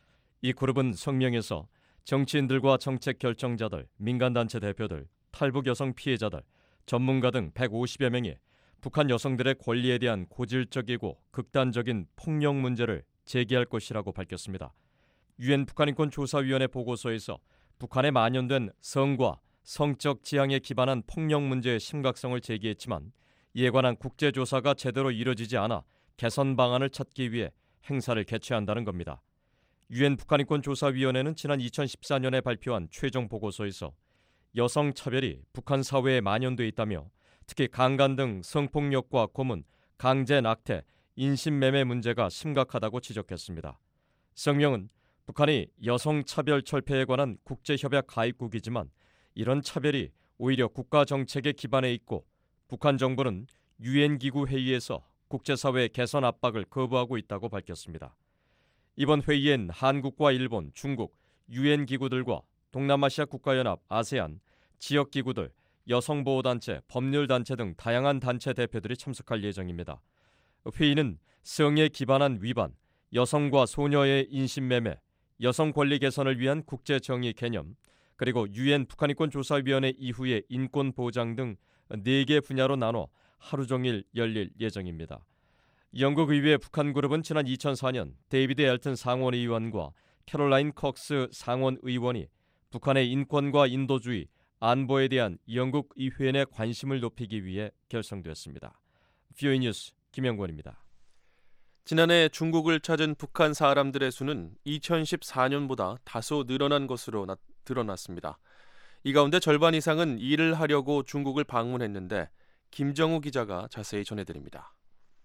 이 그룹은 성명에서 정치인들과 정책 결정자들, 민간단체 대표들, 탈북 여성 피해자들, 전문가 등 백오십여 명이 북한 여성들의 권리에 대한 고질적이고 극단적인 폭력 문제를 제기할 것이라고 밝혔습니다. 유엔 북한인권조사위원회 보고서에서 북한에 만연된 성과 성적 지향에 기반한 폭력 문제의 심각성을 제기했지만 이에 관한 국제조사가 제대로 이뤄지지 않아 개선 방안을 찾기 위해 행사를 개최한다는 겁니다. 유엔 북한인권조사위원회는 지난 이천십사년에 발표한 최종 보고서에서 여성 차별이 북한 사회에 만연돼 있다며 특히 강간 등 성폭력과 고문, 강제 낙태, 인신매매 문제가 심각하다고 지적했습니다. 성명은 북한이 여성 차별 철폐에 관한 국제협약 가입국이지만 이런 차별이 오히려 국가 정책에 기반해 있고 북한 정부는 유엔 기구 회의에서 국제사회 개선 압박을 거부하고 있다고 밝혔습니다. 이번 회의엔 한국과 일본, 중국, 유엔 기구들과 동남아시아 국가연합, 아세안, 지역기구들, 여성보호단체, 법률단체 등 다양한 단체 대표들이 참석할 예정입니다. 회의는 성에 기반한 위반, 여성과 소녀의 인신매매, 여성 권리 개선을 위한 국제정의 개념, 그리고 유엔 북한인권조사위원회 이후의 인권 보장 등 네 개 분야로 나눠 하루 종일 열릴 예정입니다. 영국 의회 북한 그룹은 지난 이천사년 데이비드 엘튼 상원의원과 캐롤라인 컥스 상원의원이 북한의 인권과 인도주의, 안보에 대한 영국 의회 내 관심을 높이기 위해 결성됐습니다. 비오에이 뉴스 김영권입니다. 지난해 중국을 찾은 북한 사람들의 수는 이천십사년보다 다소 늘어난 것으로 나, 드러났습니다. 이 가운데 절반 이상은 일을 하려고 중국을 방문했는데 김정우 기자가 자세히 전해드립니다.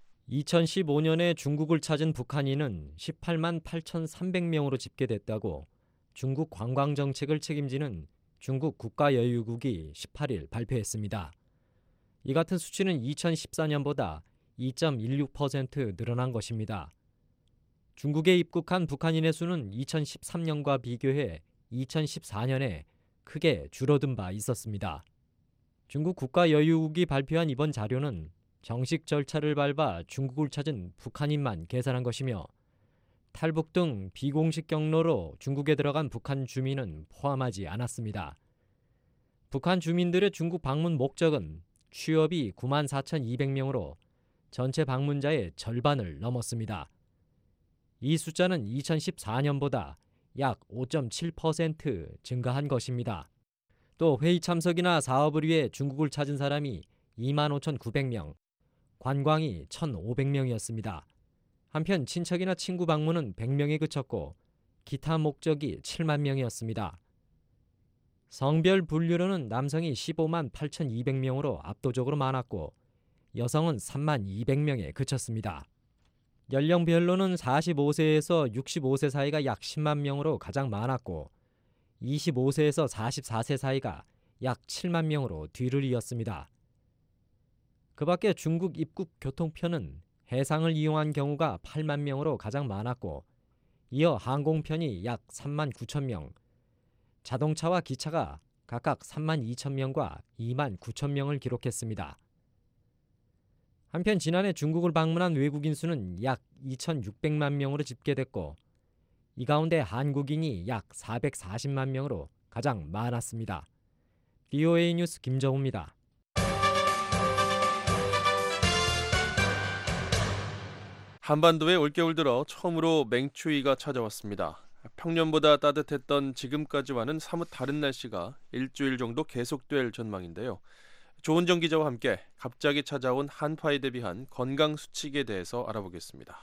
이천십오년에 중국을 찾은 북한인은 십팔만 팔천삼백 명으로 집계됐다고 중국 관광정책을 책임지는 중국 국가여유국이 십팔일 발표했습니다. 이 같은 수치는 이천십사년보다 이 점 일육 퍼센트 늘어난 것입니다. 중국에 입국한 북한인의 수는 이천십삼년과 비교해 이천십사년에 크게 줄어든 바 있었습니다. 중국 국가여유국이 발표한 이번 자료는 정식 절차를 밟아 중국을 찾은 북한인만 계산한 것이며 탈북 등 비공식 경로로 중국에 들어간 북한 주민은 포함하지 않았습니다. 북한 주민들의 중국 방문 목적은 취업이 구만 사천이백 명으로 전체 방문자의 절반을 넘었습니다. 이 숫자는 이천십사년보다 약 오 점 칠 퍼센트 증가한 것입니다. 또 회의 참석이나 사업을 위해 중국을 찾은 사람이 이만 오천구백 명, 관광이 천오백 명이었습니다. 한편 친척이나 친구 방문은 백 명에 그쳤고 기타 목적이 칠만 명이었습니다. 성별 분류로는 남성이 십오만 팔천이백 명으로 압도적으로 많았고 여성은 삼만 이백 명에 그쳤습니다. 연령별로는 사십오 세에서 육십오 세 사이가 약 십만 명으로 가장 많았고 이십오 세에서 사십사 세 사이가 약 칠만 명으로 뒤를 이었습니다. 그 밖에 중국 입국 교통편은 해상을 이용한 경우가 팔만 명으로 가장 많았고 이어 항공편이 약 삼만 구천 명, 자동차와 기차가 각각 삼만 이천 명과 이만 구천 명을 기록했습니다. 한편 지난해 중국을 방문한 외국인 수는 약 이천육백만 명으로 집계됐고 이 가운데 한국인이 약 사백사십만 명으로 가장 많았습니다. 비오에이 뉴스 김정우입니다. 한반도에 올겨울 들어 처음으로 맹추위가 찾아왔습니다. 평년보다 따뜻했던 지금까지와는 사뭇 다른 날씨가 일주일 정도 계속될 전망인데요. 조은정 기자와 함께 갑자기 찾아온 한파에 대비한 건강 수칙에 대해서 알아보겠습니다.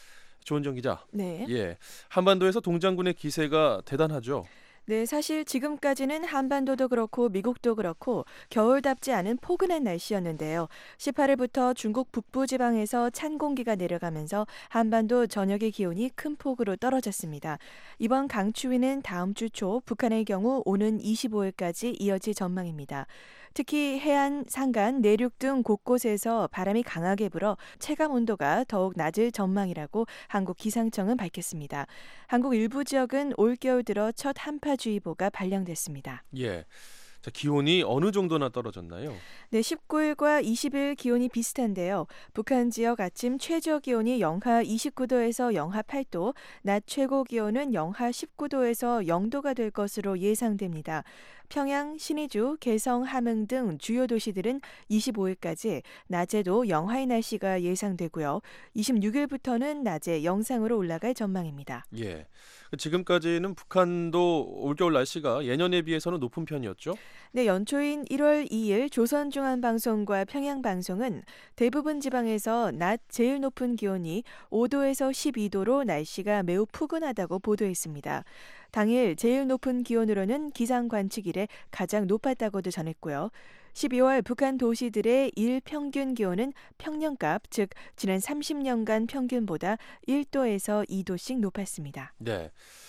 조은정 기자. 네. 예, 한반도에서 동장군의 기세가 대단하죠. 네, 사실 지금까지는 한반도도 그렇고 미국도 그렇고 겨울답지 않은 포근한 날씨였는데요. 십팔 일부터 중국 북부 지방에서 찬 공기가 내려가면서 한반도 전역의 기온이 큰 폭으로 떨어졌습니다. 이번 강추위는 다음 주 초, 북한의 경우 오는 이십오 일까지 이어질 전망입니다. 특히 해안, 산간, 내륙 등 곳곳에서 바람이 강하게 불어 체감 온도가 더욱 낮을 전망이라고 한국 기상청은 밝혔습니다. 한국 일부 지역은 올겨울 들어 첫 한파주의보가 발령됐습니다. 예. 자, 기온이 어느 정도나 떨어졌나요? 네, 십구 일과 이십 일 기온이 비슷한데요. 북한 지역 아침 최저 기온이 영하 이십구 도에서 영하 팔 도, 낮 최고 기온은 영하 십구 도에서 영 도가 될 것으로 예상됩니다. 평양, 신의주, 개성, 함흥 등 주요 도시들은 이십오 일까지 낮에도 영하의 날씨가 예상되고요. 이십육 일부터는 낮에 영상으로 올라갈 전망입니다. 예. 지금까지는 북한도 올겨울 날씨가 예년에 비해서는 높은 편이었죠? 네, 연초인 일월 이일 조선중앙방송과 평양방송은 대부분 지방에서 낮 제일 높은 기온이 오 도에서 십이 도로 날씨가 매우 푸근하다고 보도했습니다. 당일 제일 높은 기온으로는 기상 관측 이래 가장 높았다고도 전했고요. 십이월 북한 도시들의 일 평균 기온은 평년값, 즉 지난 삼십 년간 평균보다 일 도에서 이 도씩 높았습니다. 네.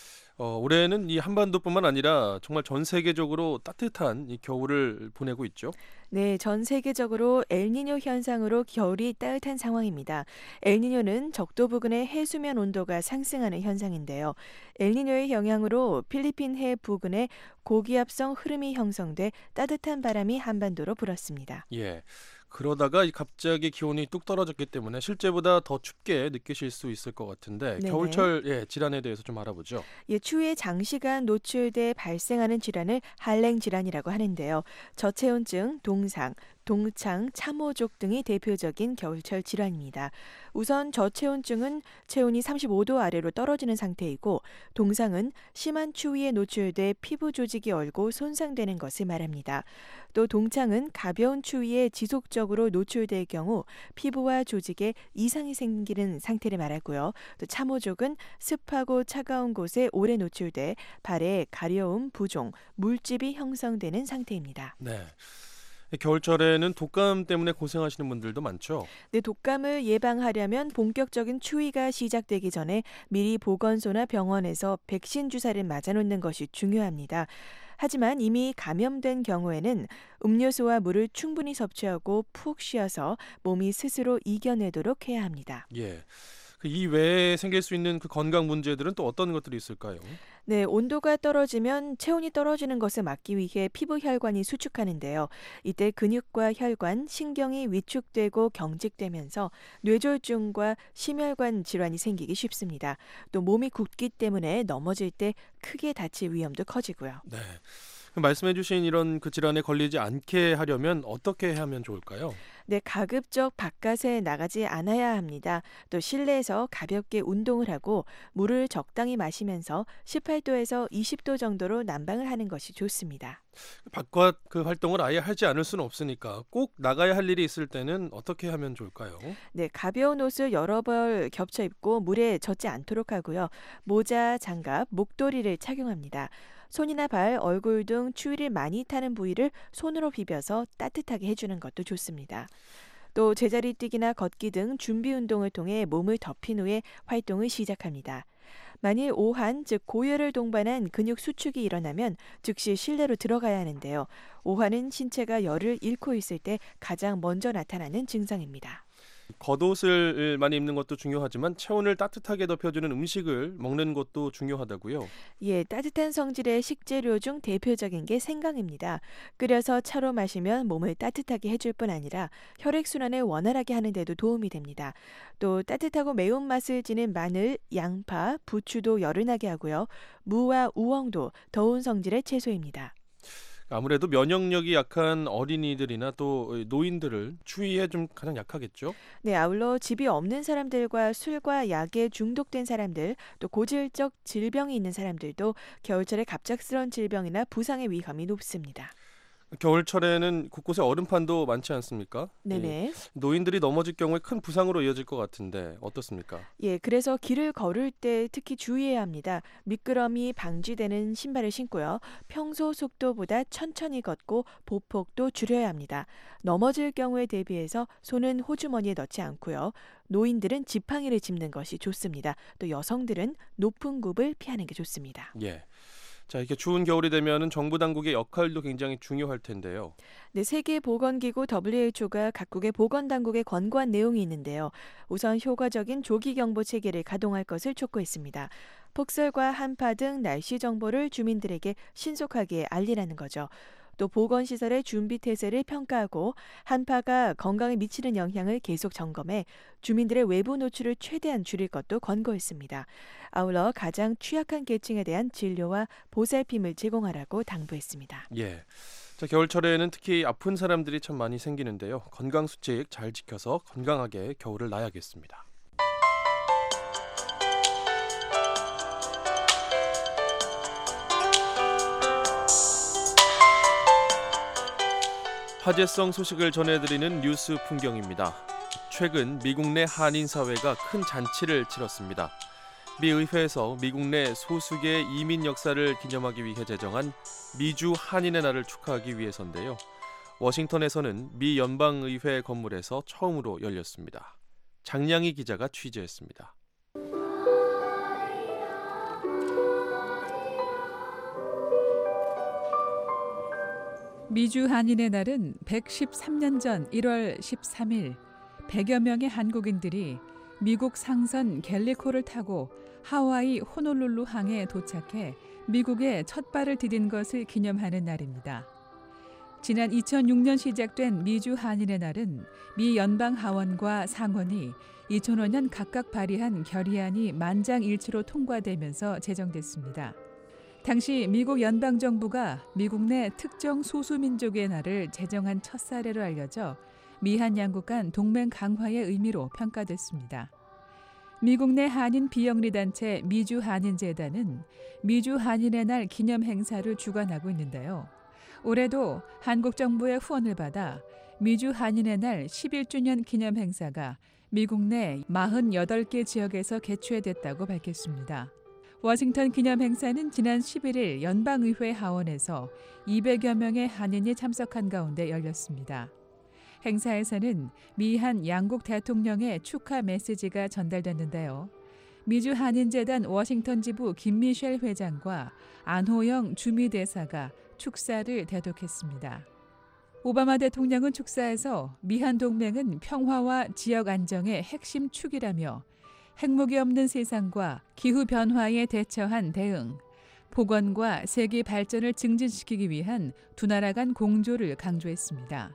어, 올해는 이 한반도뿐만 아니라 정말 전 세계적으로 따뜻한 이 겨울을 보내고 있죠. 네, 전 세계적으로 엘니뇨 현상으로 겨울이 따뜻한 상황입니다. 엘니뇨는 적도 부근의 해수면 온도가 상승하는 현상인데요. 엘니뇨의 영향으로 필리핀 해 부근에 고기압성 흐름이 형성돼 따뜻한 바람이 한반도로 불었습니다. 예. 그러다가 갑자기 기온이 뚝 떨어졌기 때문에 실제보다 더 춥게 느끼실 수 있을 것 같은데 네네. 겨울철 예, 질환에 대해서 좀 알아보죠. 예, 추위에 장시간 노출돼 발생하는 질환을 한랭 질환이라고 하는데요. 저체온증, 동상, 동창, 참호족 등이 대표적인 겨울철 질환입니다. 우선 저체온증은 체온이 삼십오 도 아래로 떨어지는 상태이고 동상은 심한 추위에 노출돼 피부 조직이 얼고 손상되는 것을 말합니다. 또 동창은 가벼운 추위에 지속적으로 노출될 경우 피부와 조직에 이상이 생기는 상태를 말하고요. 또 참호족은 습하고 차가운 곳에 오래 노출돼 발에 가려움, 부종, 물집이 형성되는 상태입니다. 네. 겨울철에는 독감 때문에 고생하시는 분들도 많죠. 네, 독감을 예방하려면 본격적인 추위가 시작되기 전에 미리 보건소나 병원에서 백신 주사를 맞아놓는 것이 중요합니다. 하지만 이미 감염된 경우에는 음료수와 물을 충분히 섭취하고 푹 쉬어서 몸이 스스로 이겨내도록 해야 합니다. 예. 이 외에 생길 수 있는 그 건강 문제들은 또 어떤 것들이 있을까요? 네, 온도가 떨어지면 체온이 떨어지는 것을 막기 위해 피부 혈관이 수축하는데요. 이때 근육과 혈관, 신경이 위축되고 경직되면서 뇌졸중과 심혈관 질환이 생기기 쉽습니다. 또 몸이 굳기 때문에 넘어질 때 크게 다칠 위험도 커지고요. 네. 말씀해주신 이런 그 질환에 걸리지 않게 하려면 어떻게 하면 좋을까요? 네, 가급적 바깥에 나가지 않아야 합니다. 또 실내에서 가볍게 운동을 하고 물을 적당히 마시면서 십팔 도에서 이십 도 정도로 난방을 하는 것이 좋습니다. 바깥 그 활동을 아예 하지 않을 수는 없으니까 꼭 나가야 할 일이 있을 때는 어떻게 하면 좋을까요? 네, 가벼운 옷을 여러 벌 겹쳐 입고 물에 젖지 않도록 하고요. 모자, 장갑, 목도리를 착용합니다. 손이나 발, 얼굴 등 추위를 많이 타는 부위를 손으로 비벼서 따뜻하게 해주는 것도 좋습니다. 또 제자리 뛰기나 걷기 등 준비 운동을 통해 몸을 덮인 후에 활동을 시작합니다. 만일 오한, 즉 고열을 동반한 근육 수축이 일어나면 즉시 실내로 들어가야 하는데요. 오한은 신체가 열을 잃고 있을 때 가장 먼저 나타나는 증상입니다. 겉옷을 많이 입는 것도 중요하지만 체온을 따뜻하게 덮여주는 음식을 먹는 것도 중요하다고요? 예, 따뜻한 성질의 식재료 중 대표적인 게 생강입니다. 끓여서 차로 마시면 몸을 따뜻하게 해줄 뿐 아니라 혈액순환을 원활하게 하는 데도 도움이 됩니다. 또 따뜻하고 매운맛을 지닌 마늘, 양파, 부추도 열을 나게 하고요. 무와 우엉도 더운 성질의 채소입니다. 아무래도 면역력이 약한 어린이들이나 또 노인들을 추위에 좀 가장 약하겠죠? 네, 아울러 집이 없는 사람들과 술과 약에 중독된 사람들, 또 고질적 질병이 있는 사람들도 겨울철에 갑작스러운 질병이나 부상의 위험이 높습니다. 겨울철에는 곳곳에 얼음판도 많지 않습니까? 네네. 예. 노인들이 넘어질 경우에 큰 부상으로 이어질 것 같은데 어떻습니까? 예, 그래서 길을 걸을 때 특히 주의해야 합니다. 미끄럼이 방지되는 신발을 신고요. 평소 속도보다 천천히 걷고 보폭도 줄여야 합니다. 넘어질 경우에 대비해서 손은 호주머니에 넣지 않고요. 노인들은 지팡이를 짚는 것이 좋습니다. 또 여성들은 높은 굽을 피하는 게 좋습니다. 예. 자, 이렇게 추운 겨울이 되면은 정부 당국의 역할도 굉장히 중요할 텐데요. 네, 세계보건기구 더블유에이치오가 각국의 보건당국에 권고한 내용이 있는데요. 우선 효과적인 조기경보 체계를 가동할 것을 촉구했습니다. 폭설과 한파 등 날씨 정보를 주민들에게 신속하게 알리라는 거죠. 또 보건시설의 준비 태세를 평가하고 한파가 건강에 미치는 영향을 계속 점검해 주민들의 외부 노출을 최대한 줄일 것도 권고했습니다. 아울러 가장 취약한 계층에 대한 진료와 보살핌을 제공하라고 당부했습니다. 예. 자, 겨울철에는 특히 아픈 사람들이 참 많이 생기는데요. 건강 수칙 잘 지켜서 건강하게 겨울을 나야겠습니다. 화제성 소식을 전해드리는 뉴스 풍경입니다. 최근 미국 내 한인 사회가 큰 잔치를 치렀습니다. 미 의회에서 미국 내 소수계의 이민 역사를 기념하기 위해 제정한 미주 한인의 날을 축하하기 위해서인데요. 워싱턴에서는 미 연방의회 건물에서 처음으로 열렸습니다. 장량희 기자가 취재했습니다. 미주 한인의 날은 백십삼 년 전 일월 십삼일 백여 명의 한국인들이 미국 상선 갤리코를 타고 하와이 호놀룰루 항에 도착해 미국에 첫 발을 디딘 것을 기념하는 날입니다. 지난 이천육 년 시작된 미주 한인의 날은 미 연방 하원과 상원이 이천오 년 각각 발의한 결의안이 만장일치로 통과되면서 제정됐습니다. 당시 미국 연방정부가 미국 내 특정 소수민족의 날을 제정한 첫 사례로 알려져 미한 양국 간 동맹 강화의 의미로 평가됐습니다. 미국 내 한인 비영리단체 미주 한인재단은 미주 한인의 날 기념 행사를 주관하고 있는데요. 올해도 한국 정부의 후원을 받아 미주 한인의 날 십일 주년 기념 행사가 미국 내 사십팔 개 지역에서 개최됐다고 밝혔습니다. 워싱턴 기념 행사는 지난 십일일 연방의회 하원에서 이백여 명의 한인이 참석한 가운데 열렸습니다. 행사에서는 미한 양국 대통령의 축하 메시지가 전달됐는데요. 미주 한인재단 워싱턴 지부 김미셸 회장과 안호영 주미대사가 축사를 대독했습니다. 오바마 대통령은 축사에서 미한 동맹은 평화와 지역 안정의 핵심 축이라며 핵무기 없는 세상과 기후변화에 대처한 대응, 보건과 세계 발전을 증진시키기 위한 두 나라 간 공조를 강조했습니다.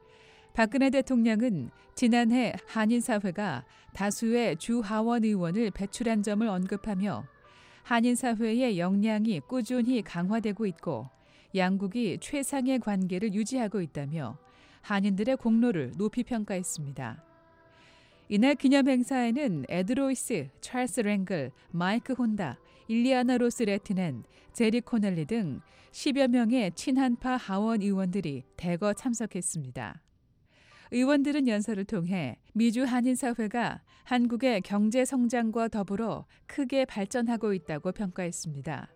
박근혜 대통령은 지난해 한인사회가 다수의 주 하원 의원을 배출한 점을 언급하며 한인사회의 역량이 꾸준히 강화되고 있고 양국이 최상의 관계를 유지하고 있다며 한인들의 공로를 높이 평가했습니다. 이날 기념 행사에는 에드 로이스, 찰스 랭글, 마이크 혼다, 일리아나 로스 레트넨, 제리 코넬리 등 십여 명의 친한파 하원 의원들이 대거 참석했습니다. 의원들은 연설을 통해 미주 한인사회가 한국의 경제 성장과 더불어 크게 발전하고 있다고 평가했습니다.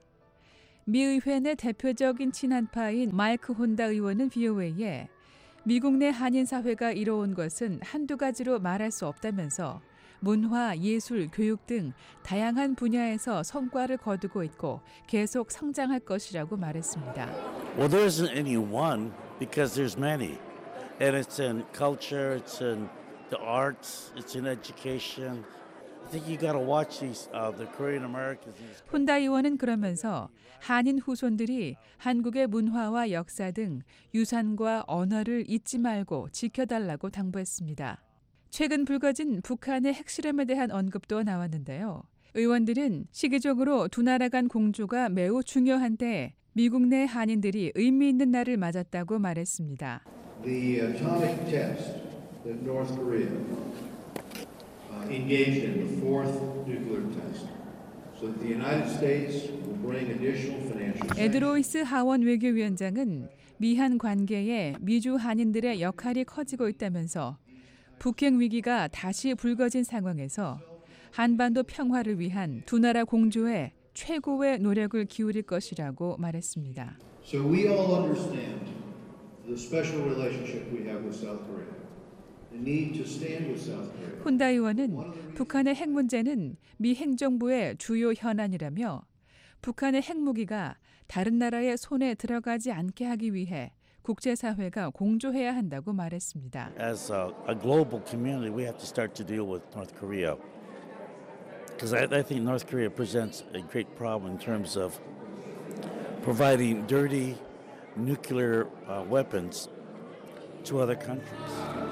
미 의회 내 대표적인 친한파인 마이크 혼다 의원은 브이오에이에 미국 내 한인사회가 이뤄온 것은 한두 가지로 말할 수 없다면서 문화, 예술, 교육 등 다양한 분야에서 성과를 거두고 있고 계속 성장할 것이라고 말했습니다. Well, there isn't any one because there's many. And it's in culture, it's in the arts, it's in education. I think you got to watch these uh, the Korean Americans. 혼다 의원은 그러면서 한인 후손들이 한국의 문화와 역사 등 유산과 언어를 잊지 말고 지켜달라고 당부했습니다. 최근 불거진 북한의 핵실험에 대한 언급도 나왔는데요. 의원들은 시기적으로 두 나라 간 공조가 매우 중요한데 미국 내 한인들이 의미 있는 날을 맞았다고 말했습니다. The atomic test that North Korea uh, engaged in, the fourth nuclear test, so that the United States will bring additional financial sanctions. 에드로이스 하원 외교위원장은 미한 관계에 미주 한인들의 역할이 커지고 있다면서 북핵 위기가 다시 불거진 상황에서 한반도 평화를 위한 두 나라 공조에 최고의 노력을 기울일 것이라고 말했습니다. So we all understand the special relationship we have with South Korea. The need to stand with South Korea. 혼다 의원은 북한의 핵 문제는 미 행정부의 주요 현안이라며 북한의 핵무기가 다른 나라의 손에 들어가지 않게 하기 위해 국제사회가 공조해야 한다고 말했습니다. As a, a global community, we have to start to deal with North Korea. Because I, I think North Korea presents a great problem in terms of providing dirty nuclear uh, weapons to other countries.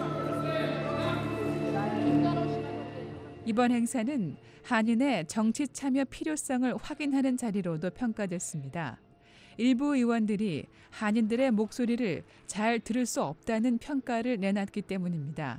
이번 행사는 한인의 정치 참여 필요성을 확인하는 자리로도 평가됐습니다. 일부 의원들이 한인들의 목소리를 잘 들을 수 없다는 평가를 내놨기 때문입니다.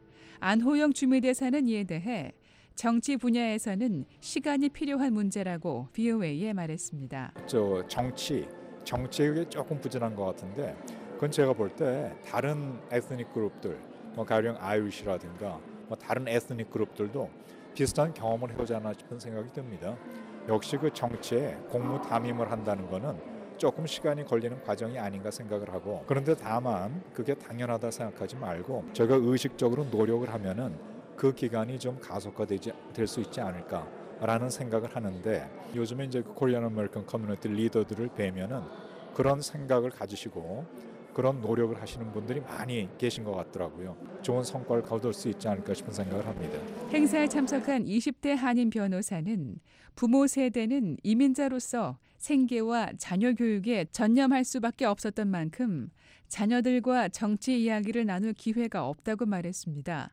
안호영 주미대사는 이에 대해 정치 분야에서는 시간이 필요한 문제라고 브이오에이에 말했습니다. 저 정치, 정치에 조금 부진한 것 같은데 그건 제가 볼 때 다른 에스닉 그룹들, 뭐 가령 아이리시라든가 뭐 다른 에스닉 그룹들도 비슷한 경험을 해오지 않나 싶은 생각이 듭니다. 역시 그 정치에 공무 담임을 한다는 거는 조금 시간이 걸리는 과정이 아닌가 생각을 하고 그런데 다만 그게 당연하다 생각하지 말고 저희가 의식적으로 노력을 하면은 그 기간이 좀 가속화되지 될 수 있지 않을까라는 생각을 하는데 요즘에 이제 코리안 아메리칸 커뮤니티 리더들을 뵈면은 그런 생각을 가지시고 그런 노력을 하시는 분들이 많이 계신 것 같더라고요. 좋은 성과를 거둘 수 있지 않을까 싶은 생각을 합니다. 행사에 참석한 이십 대 한인 변호사는 부모 세대는 이민자로서 생계와 자녀 교육에 전념할 수밖에 없었던 만큼 자녀들과 정치 이야기를 나눌 기회가 없다고 말했습니다.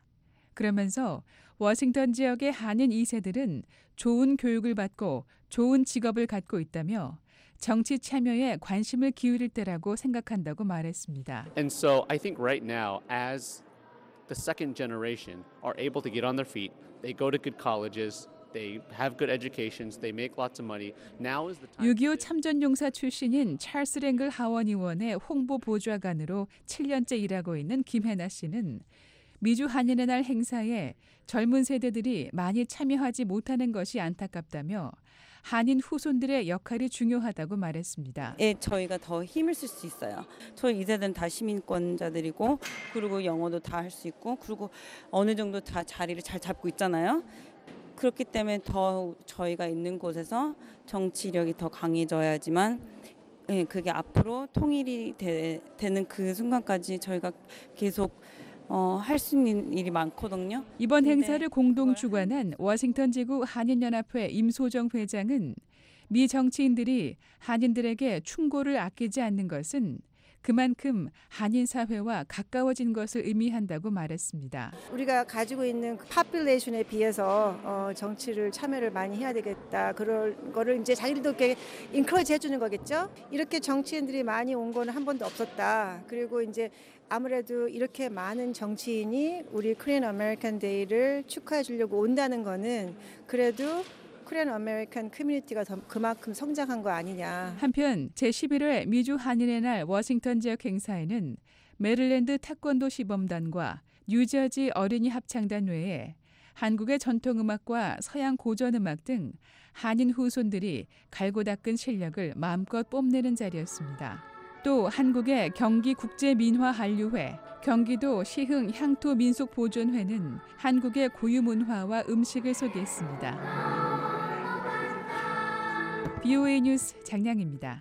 그러면서 워싱턴 지역의 한인 이 세들은 좋은 교육을 받고 좋은 직업을 갖고 있다며 정치 참여에 관심을 기울일 때라고 생각한다고 말했습니다. And so I think right now as the second generation are able to get on their feet, they go to good colleges, they have good educations, they make lots of money. Now is the time. 육이오 참전용사 출신인 찰스 랭글 하원 의원의 홍보 보좌관으로 칠 년째 일하고 있는 김혜나 씨는 미주 한인의 날 행사에 젊은 세대들이 많이 참여하지 못하는 것이 안타깝다며 한인 후손들의 역할이 중요하다고 말했습니다. 예, 저희가 더 힘을 쓸 수 있어요. 저희 이 세대는 다 시민권자들이고 그리고 영어도 다 할 수 있고 그리고 어느 정도 다 자리를 잘 잡고 있잖아요. 그렇기 때문에 더 저희가 있는 곳에서 정치력이 더 강해져야지만 예, 그게 앞으로 통일이 되, 되는 그 순간까지 저희가 계속 어, 할 수 있는 일이 많거든요. 이번 행사를 공동 주관한 워싱턴 지구 한인연합회 임소정 회장은 미 정치인들이 한인들에게 충고를 아끼지 않는 것은 그만큼 한인 사회와 가까워진 것을 의미한다고 말했습니다. 우리가 가지고 있는 파퓰레이션에 비해서 어, 정치를 참여를 많이 해야 되겠다. 그런 거를 이제 자기들도 이렇게 인커리지 해주는 거겠죠. 이렇게 정치인들이 많이 온 거는 한 번도 없었다. 그리고 이제 아무래도 이렇게 많은 정치인이 우리 코리안 아메리칸 데이를 축하해 주려고 온다는 거는 그래도 코리안 아메리칸 커뮤니티가 더 그만큼 성장한 거 아니냐. 한편 제십일 회 미주 한인의 날 워싱턴 지역 행사에는 메릴랜드 태권도 시범단과 뉴저지 어린이 합창단 외에 한국의 전통음악과 서양 고전음악 등 한인 후손들이 갈고 닦은 실력을 마음껏 뽐내는 자리였습니다. 또 한국의 경기국제민화한류회, 경기도 시흥 향토민속보존회는 한국의 고유문화와 음식을 소개했습니다. 브이오에이 뉴스 장량입니다.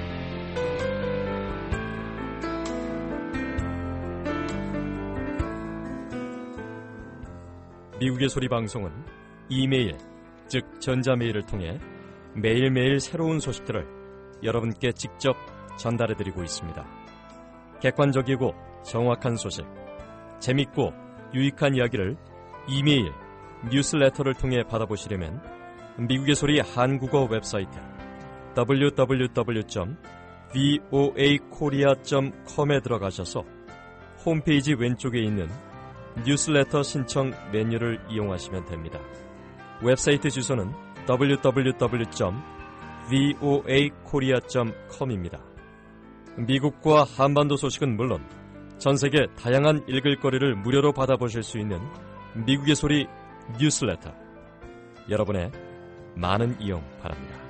미국의 소리 방송은 이메일, 즉 전자메일을 통해 매일매일 새로운 소식들을 여러분께 직접 전달해드리고 있습니다. 객관적이고 정확한 소식, 재밌고 유익한 이야기를 이메일, 뉴스레터를 통해 받아보시려면 미국의 소리 한국어 웹사이트 더블유 더블유 더블유 점 브이오에이 코리아 점 컴에 들어가셔서 홈페이지 왼쪽에 있는 뉴스레터 신청 메뉴를 이용하시면 됩니다. 웹사이트 주소는 더블유 더블유 더블유 점 브이오에이 코리아 점 컴입니다. 미국과 한반도 소식은 물론 전 세계 다양한 읽을거리를 무료로 받아보실 수 있는 미국의 소리 뉴스레터. 여러분의 많은 이용 바랍니다.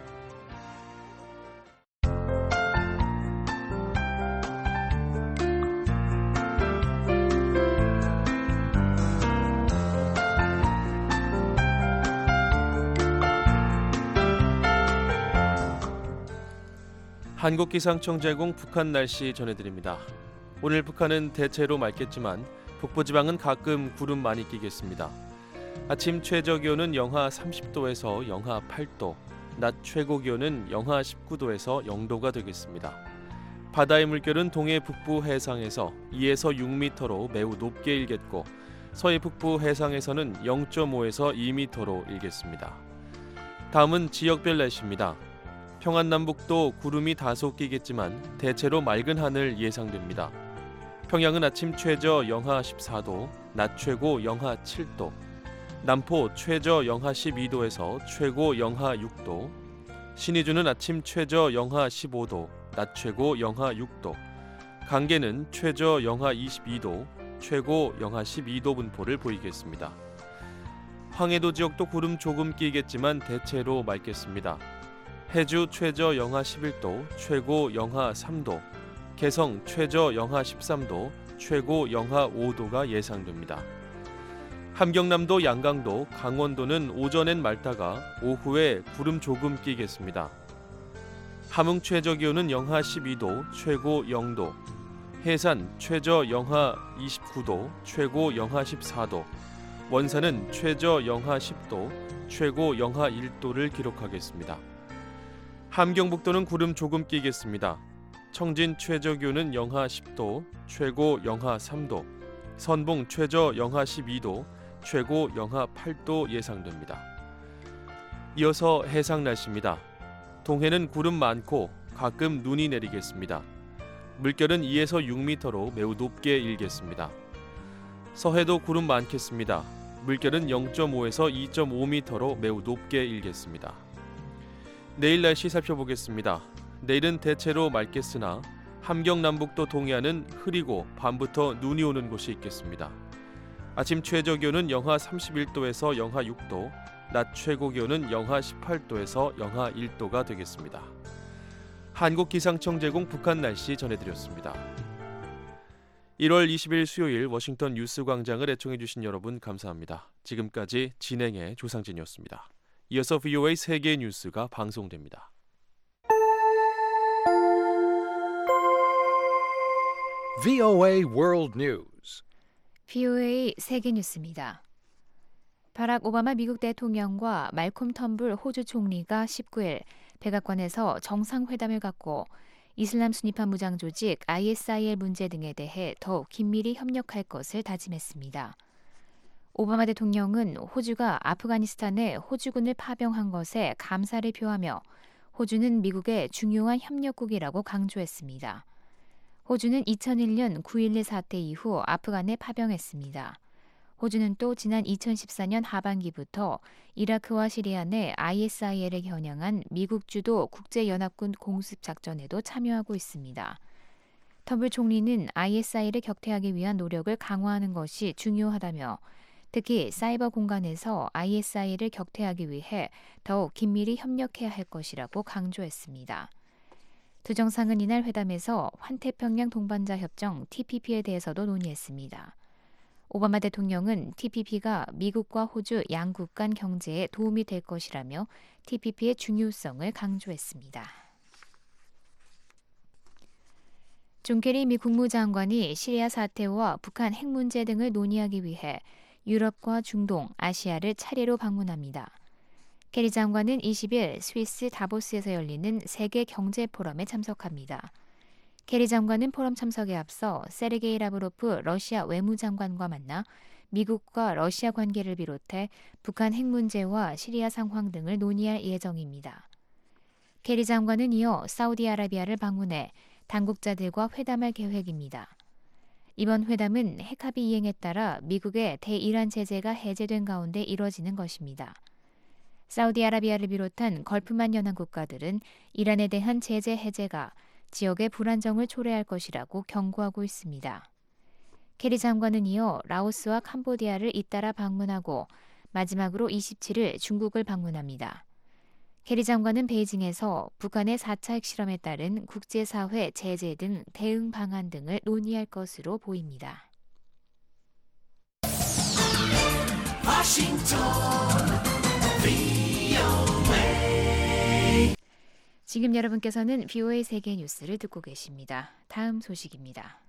한국기상청 제공 북한 날씨 전해드립니다. 오늘 북한은 대체로 맑겠지만 북부지방은 가끔 구름 많이 끼겠습니다. 아침 최저기온은 영하 삼십 도에서 영하 팔 도, 낮 최고기온은 영하 십구 도에서 영 도가 되겠습니다. 바다의 물결은 동해 북부 해상에서 이에서 육 미터로 매우 높게 일겠고 서해 북부 해상에서는 영 점 오에서 이 미터로 일겠습니다. 다음은 지역별 날씨입니다. 평안남북도 구름이 다소 끼겠지만 대체로 맑은 하늘 예상됩니다. 평양은 아침 최저 영하 십사 도, 낮 최고 영하 칠 도, 남포 최저 영하 십이 도에서 최고 영하 육 도, 신의주는 아침 최저 영하 십오 도, 낮 최고 영하 육 도, 강계는 최저 영하 이십이 도, 최고 영하 십이 도 분포를 보이겠습니다. 황해도 지역도 구름 조금 끼겠지만 대체로 맑겠습니다. 해주 최저 영하 십일 도, 최고 영하 삼 도, 개성 최저 영하 십삼 도, 최고 영하 오 도가 예상됩니다. 함경남도, 양강도, 강원도는 오전엔 맑다가 오후에 구름 조금 끼겠습니다. 함흥 최저 기온은 영하 십이 도, 최고 영 도, 해산 최저 영하 이십구 도, 최고 영하 십사 도, 원산은 최저 영하 십 도, 최고 영하 일 도를 기록하겠습니다. 함경북도는 구름 조금 끼겠습니다. 청진 최저 기온은 영하 십 도, 최고 영하 삼 도, 선봉 최저 영하 십이 도, 최고 영하 팔 도 예상됩니다. 이어서 해상 날씨입니다. 동해는 구름 많고 가끔 눈이 내리겠습니다. 물결은 이에서 육 미터로 매우 높게 일겠습니다. 서해도 구름 많겠습니다. 물결은 영 점 오에서 이 점 오 미터로 매우 높게 일겠습니다. 내일 날씨 살펴보겠습니다. 내일은 대체로 맑겠으나 함경 남북도 동해안은 흐리고 밤부터 눈이 오는 곳이 있겠습니다. 아침 최저 기온은 영하 삼십일 도에서 영하 육 도, 낮 최고 기온은 영하 십팔 도에서 영하 일 도가 되겠습니다. 한국기상청 제공 북한 날씨 전해드렸습니다. 일월 이십일 수요일 워싱턴 뉴스광장을 애청해주신 여러분 감사합니다. 지금까지 진행의 조상진이었습니다. 이어서 브이오에이 세계 뉴스가 방송됩니다. 브이오에이 World News. 브이오에이 세계 뉴스입니다. 바락 오바마 미국 대통령과 말콤 텀블 호주 총리가 십구 일 백악관에서 정상회담을 갖고 이슬람 순위파 무장 조직 아이에스아이엘 문제 등에 대해 더욱 긴밀히 협력할 것을 다짐했습니다. 오바마 대통령은 호주가 아프가니스탄에 호주군을 파병한 것에 감사를 표하며 호주는 미국의 중요한 협력국이라고 강조했습니다. 호주는 이천일 년 구일일 사태 이후 아프간에 파병했습니다. 호주는 또 지난 이천십사 년 하반기부터 이라크와 시리아 내 아이에스아이엘을 겨냥한 미국 주도 국제연합군 공습작전에도 참여하고 있습니다. 텀블 총리는 아이에스아이엘을 격퇴하기 위한 노력을 강화하는 것이 중요하다며 특히 사이버 공간에서 아이에스아이엘을 격퇴하기 위해 더욱 긴밀히 협력해야 할 것이라고 강조했습니다. 두 정상은 이날 회담에서 환태평양 동반자 협정 티피피에 대해서도 논의했습니다. 오바마 대통령은 티피피가 미국과 호주 양국 간 경제에 도움이 될 것이라며 티피피의 중요성을 강조했습니다. 존 케리 미 국무장관이 시리아 사태와 북한 핵 문제 등을 논의하기 위해 유럽과 중동, 아시아를 차례로 방문합니다. 케리 장관은 이십 일 스위스 다보스에서 열리는 세계 경제 포럼에 참석합니다. 케리 장관은 포럼 참석에 앞서 세르게이 라브로프 러시아 외무장관과 만나 미국과 러시아 관계를 비롯해 북한 핵 문제와 시리아 상황 등을 논의할 예정입니다. 케리 장관은 이어 사우디아라비아를 방문해 당국자들과 회담할 계획입니다. 이번 회담은 핵합의 이행에 따라 미국의 대이란 제재가 해제된 가운데 이뤄지는 것입니다. 사우디아라비아를 비롯한 걸프만 연한 국가들은 이란에 대한 제재 해제가 지역의 불안정을 초래할 것이라고 경고하고 있습니다. 케리 장관은 이어 라오스와 캄보디아를 잇따라 방문하고 마지막으로 이십칠일 중국을 방문합니다. 케리 장관은 베이징에서 북한의 사 차 핵실험에 따른 국제사회 제재 등 대응 방안 등을 논의할 것으로 보입니다. 워싱턴 브이오에이 지금 여러분께서는 브이오에이 세계 뉴스를 듣고 계십니다. 다음 소식입니다.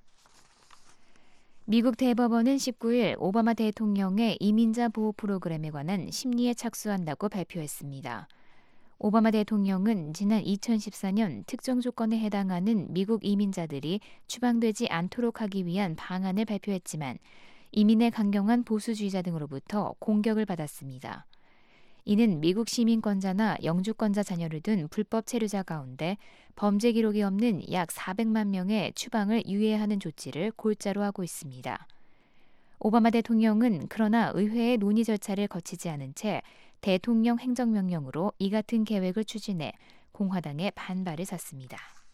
미국 대법원은 십구일 오바마 대통령의 이민자 보호 프로그램에 관한 심리에 착수한다고 발표했습니다. 오바마 대통령은 지난 이천십사년 특정 조건에 해당하는 미국 이민자들이 추방되지 않도록 하기 위한 방안을 발표했지만 이민에 강경한 보수주의자 등으로부터 공격을 받았습니다. 이는 미국 시민권자나 영주권자 자녀를 둔 불법 체류자 가운데 범죄 기록이 없는 약 사백만 명의 추방을 유예하는 조치를 골자로 하고 있습니다. 오바마 대통령은 그러나 의회의 논의 절차를 거치지 않은 채 대통령 행정명령으로 이 같은 계획을 추진해 공화당의 반발을 샀습니다.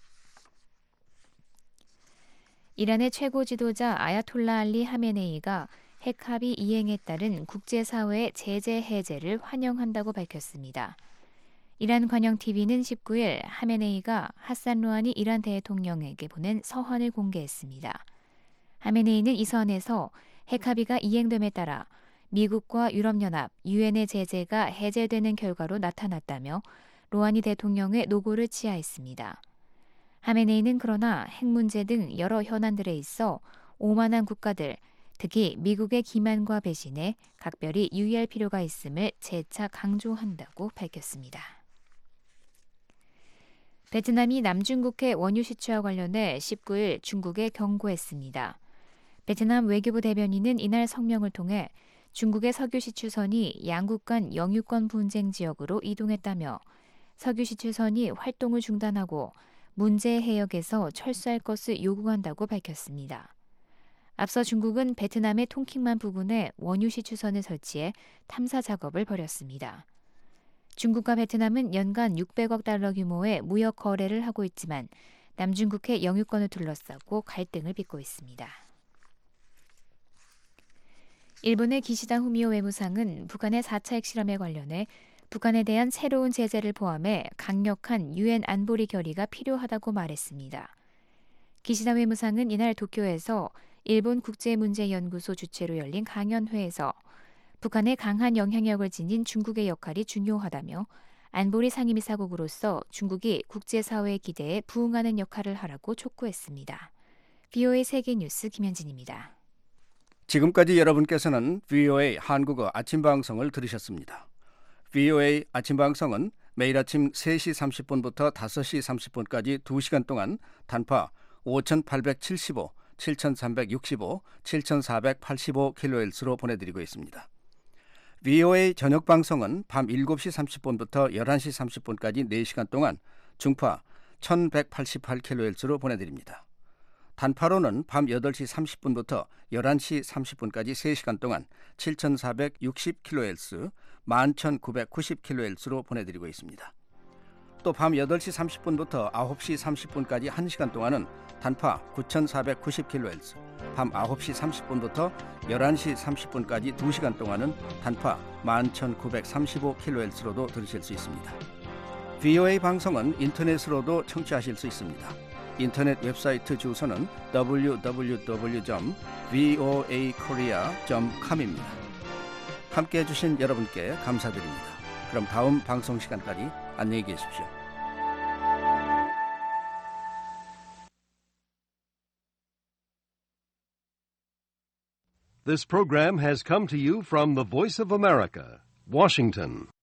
이란의 최고 지도자 아야톨라 알리 하메네이가 핵합의 이행에 따른 국제사회의 제재 해제를 환영한다고 밝혔습니다. 이란 관영티비는 십구일 하메네이가 하산 루하니 이란 대통령에게 보낸 서한을 공개했습니다. 하메네이는 이 서한에서 핵합의가 이행됨에 따라 미국과 유럽연합, 유엔의 제재가 해제되는 결과로 나타났다며 로하니 대통령의 노고를 치하했습니다. 하메네이는 그러나 핵 문제 등 여러 현안들에 있어 오만한 국가들, 특히 미국의 기만과 배신에 각별히 유의할 필요가 있음을 재차 강조한다고 밝혔습니다. 베트남이 남중국해 원유 시추와 관련해 십구일 중국에 경고했습니다. 베트남 외교부 대변인은 이날 성명을 통해 중국의 석유 시추선이 양국 간 영유권 분쟁 지역으로 이동했다며 석유 시추선이 활동을 중단하고 문제 해역에서 철수할 것을 요구한다고 밝혔습니다. 앞서 중국은 베트남의 통킹만 부근에 원유 시추선을 설치해 탐사 작업을 벌였습니다. 중국과 베트남은 연간 육백억 달러 규모의 무역 거래를 하고 있지만 남중국해 영유권을 둘러싸고 갈등을 빚고 있습니다. 일본의 기시다 후미오 외무상은 북한의 사 차 핵실험에 관련해 북한에 대한 새로운 제재를 포함해 강력한 유엔 안보리 결의가 필요하다고 말했습니다. 기시다 외무상은 이날 도쿄에서 일본 국제문제연구소 주최로 열린 강연회에서 북한의 강한 영향력을 지닌 중국의 역할이 중요하다며 안보리 상임이사국으로서 중국이 국제사회의 기대에 부응하는 역할을 하라고 촉구했습니다. 브이오에이 세계뉴스 김현진입니다. 지금까지 여러분께서는 브이오에이 한국어 아침방송을 들으셨습니다. 브이오에이 아침방송은 매일 아침 세 시 삼십 분부터 다섯 시 삼십 분까지 두 시간 동안 단파 오천팔백칠십오, 칠천삼백육십오, 칠천사백팔십오 킬로헤르츠로 보내드리고 있습니다. 브이오에이 저녁방송은 밤 일곱 시 삼십 분부터 열한 시 삼십 분까지 네 시간 동안 중파 천백팔십팔 킬로헤르츠로 보내드립니다. 단파로는 밤 여덟 시 삼십 분부터 열한 시 삼십 분까지 세 시간 동안 칠천사백육십 킬로헤르츠, 만 천구백구십 킬로헤르츠로 보내드리고 있습니다. 또 밤 여덟 시 삼십 분부터 아홉 시 삼십 분까지 한 시간 동안은 단파 구천사백구십 킬로헤르츠, 밤 아홉 시 삼십 분부터 열한 시 삼십 분까지 두 시간 동안은 단파 만 천구백삼십오 킬로헤르츠로도 들으실 수 있습니다. 브이오에이 방송은 인터넷으로도 청취하실 수 있습니다. 인터넷 웹사이트 주소는 더블유 더블유 더블유 점 브이오에이 코리아 점 컴입니다. 함께해 주신 여러분께 감사드립니다. 그럼 다음 방송 시간까지 안녕히 계십시오. This program has come to you from the Voice of America, Washington.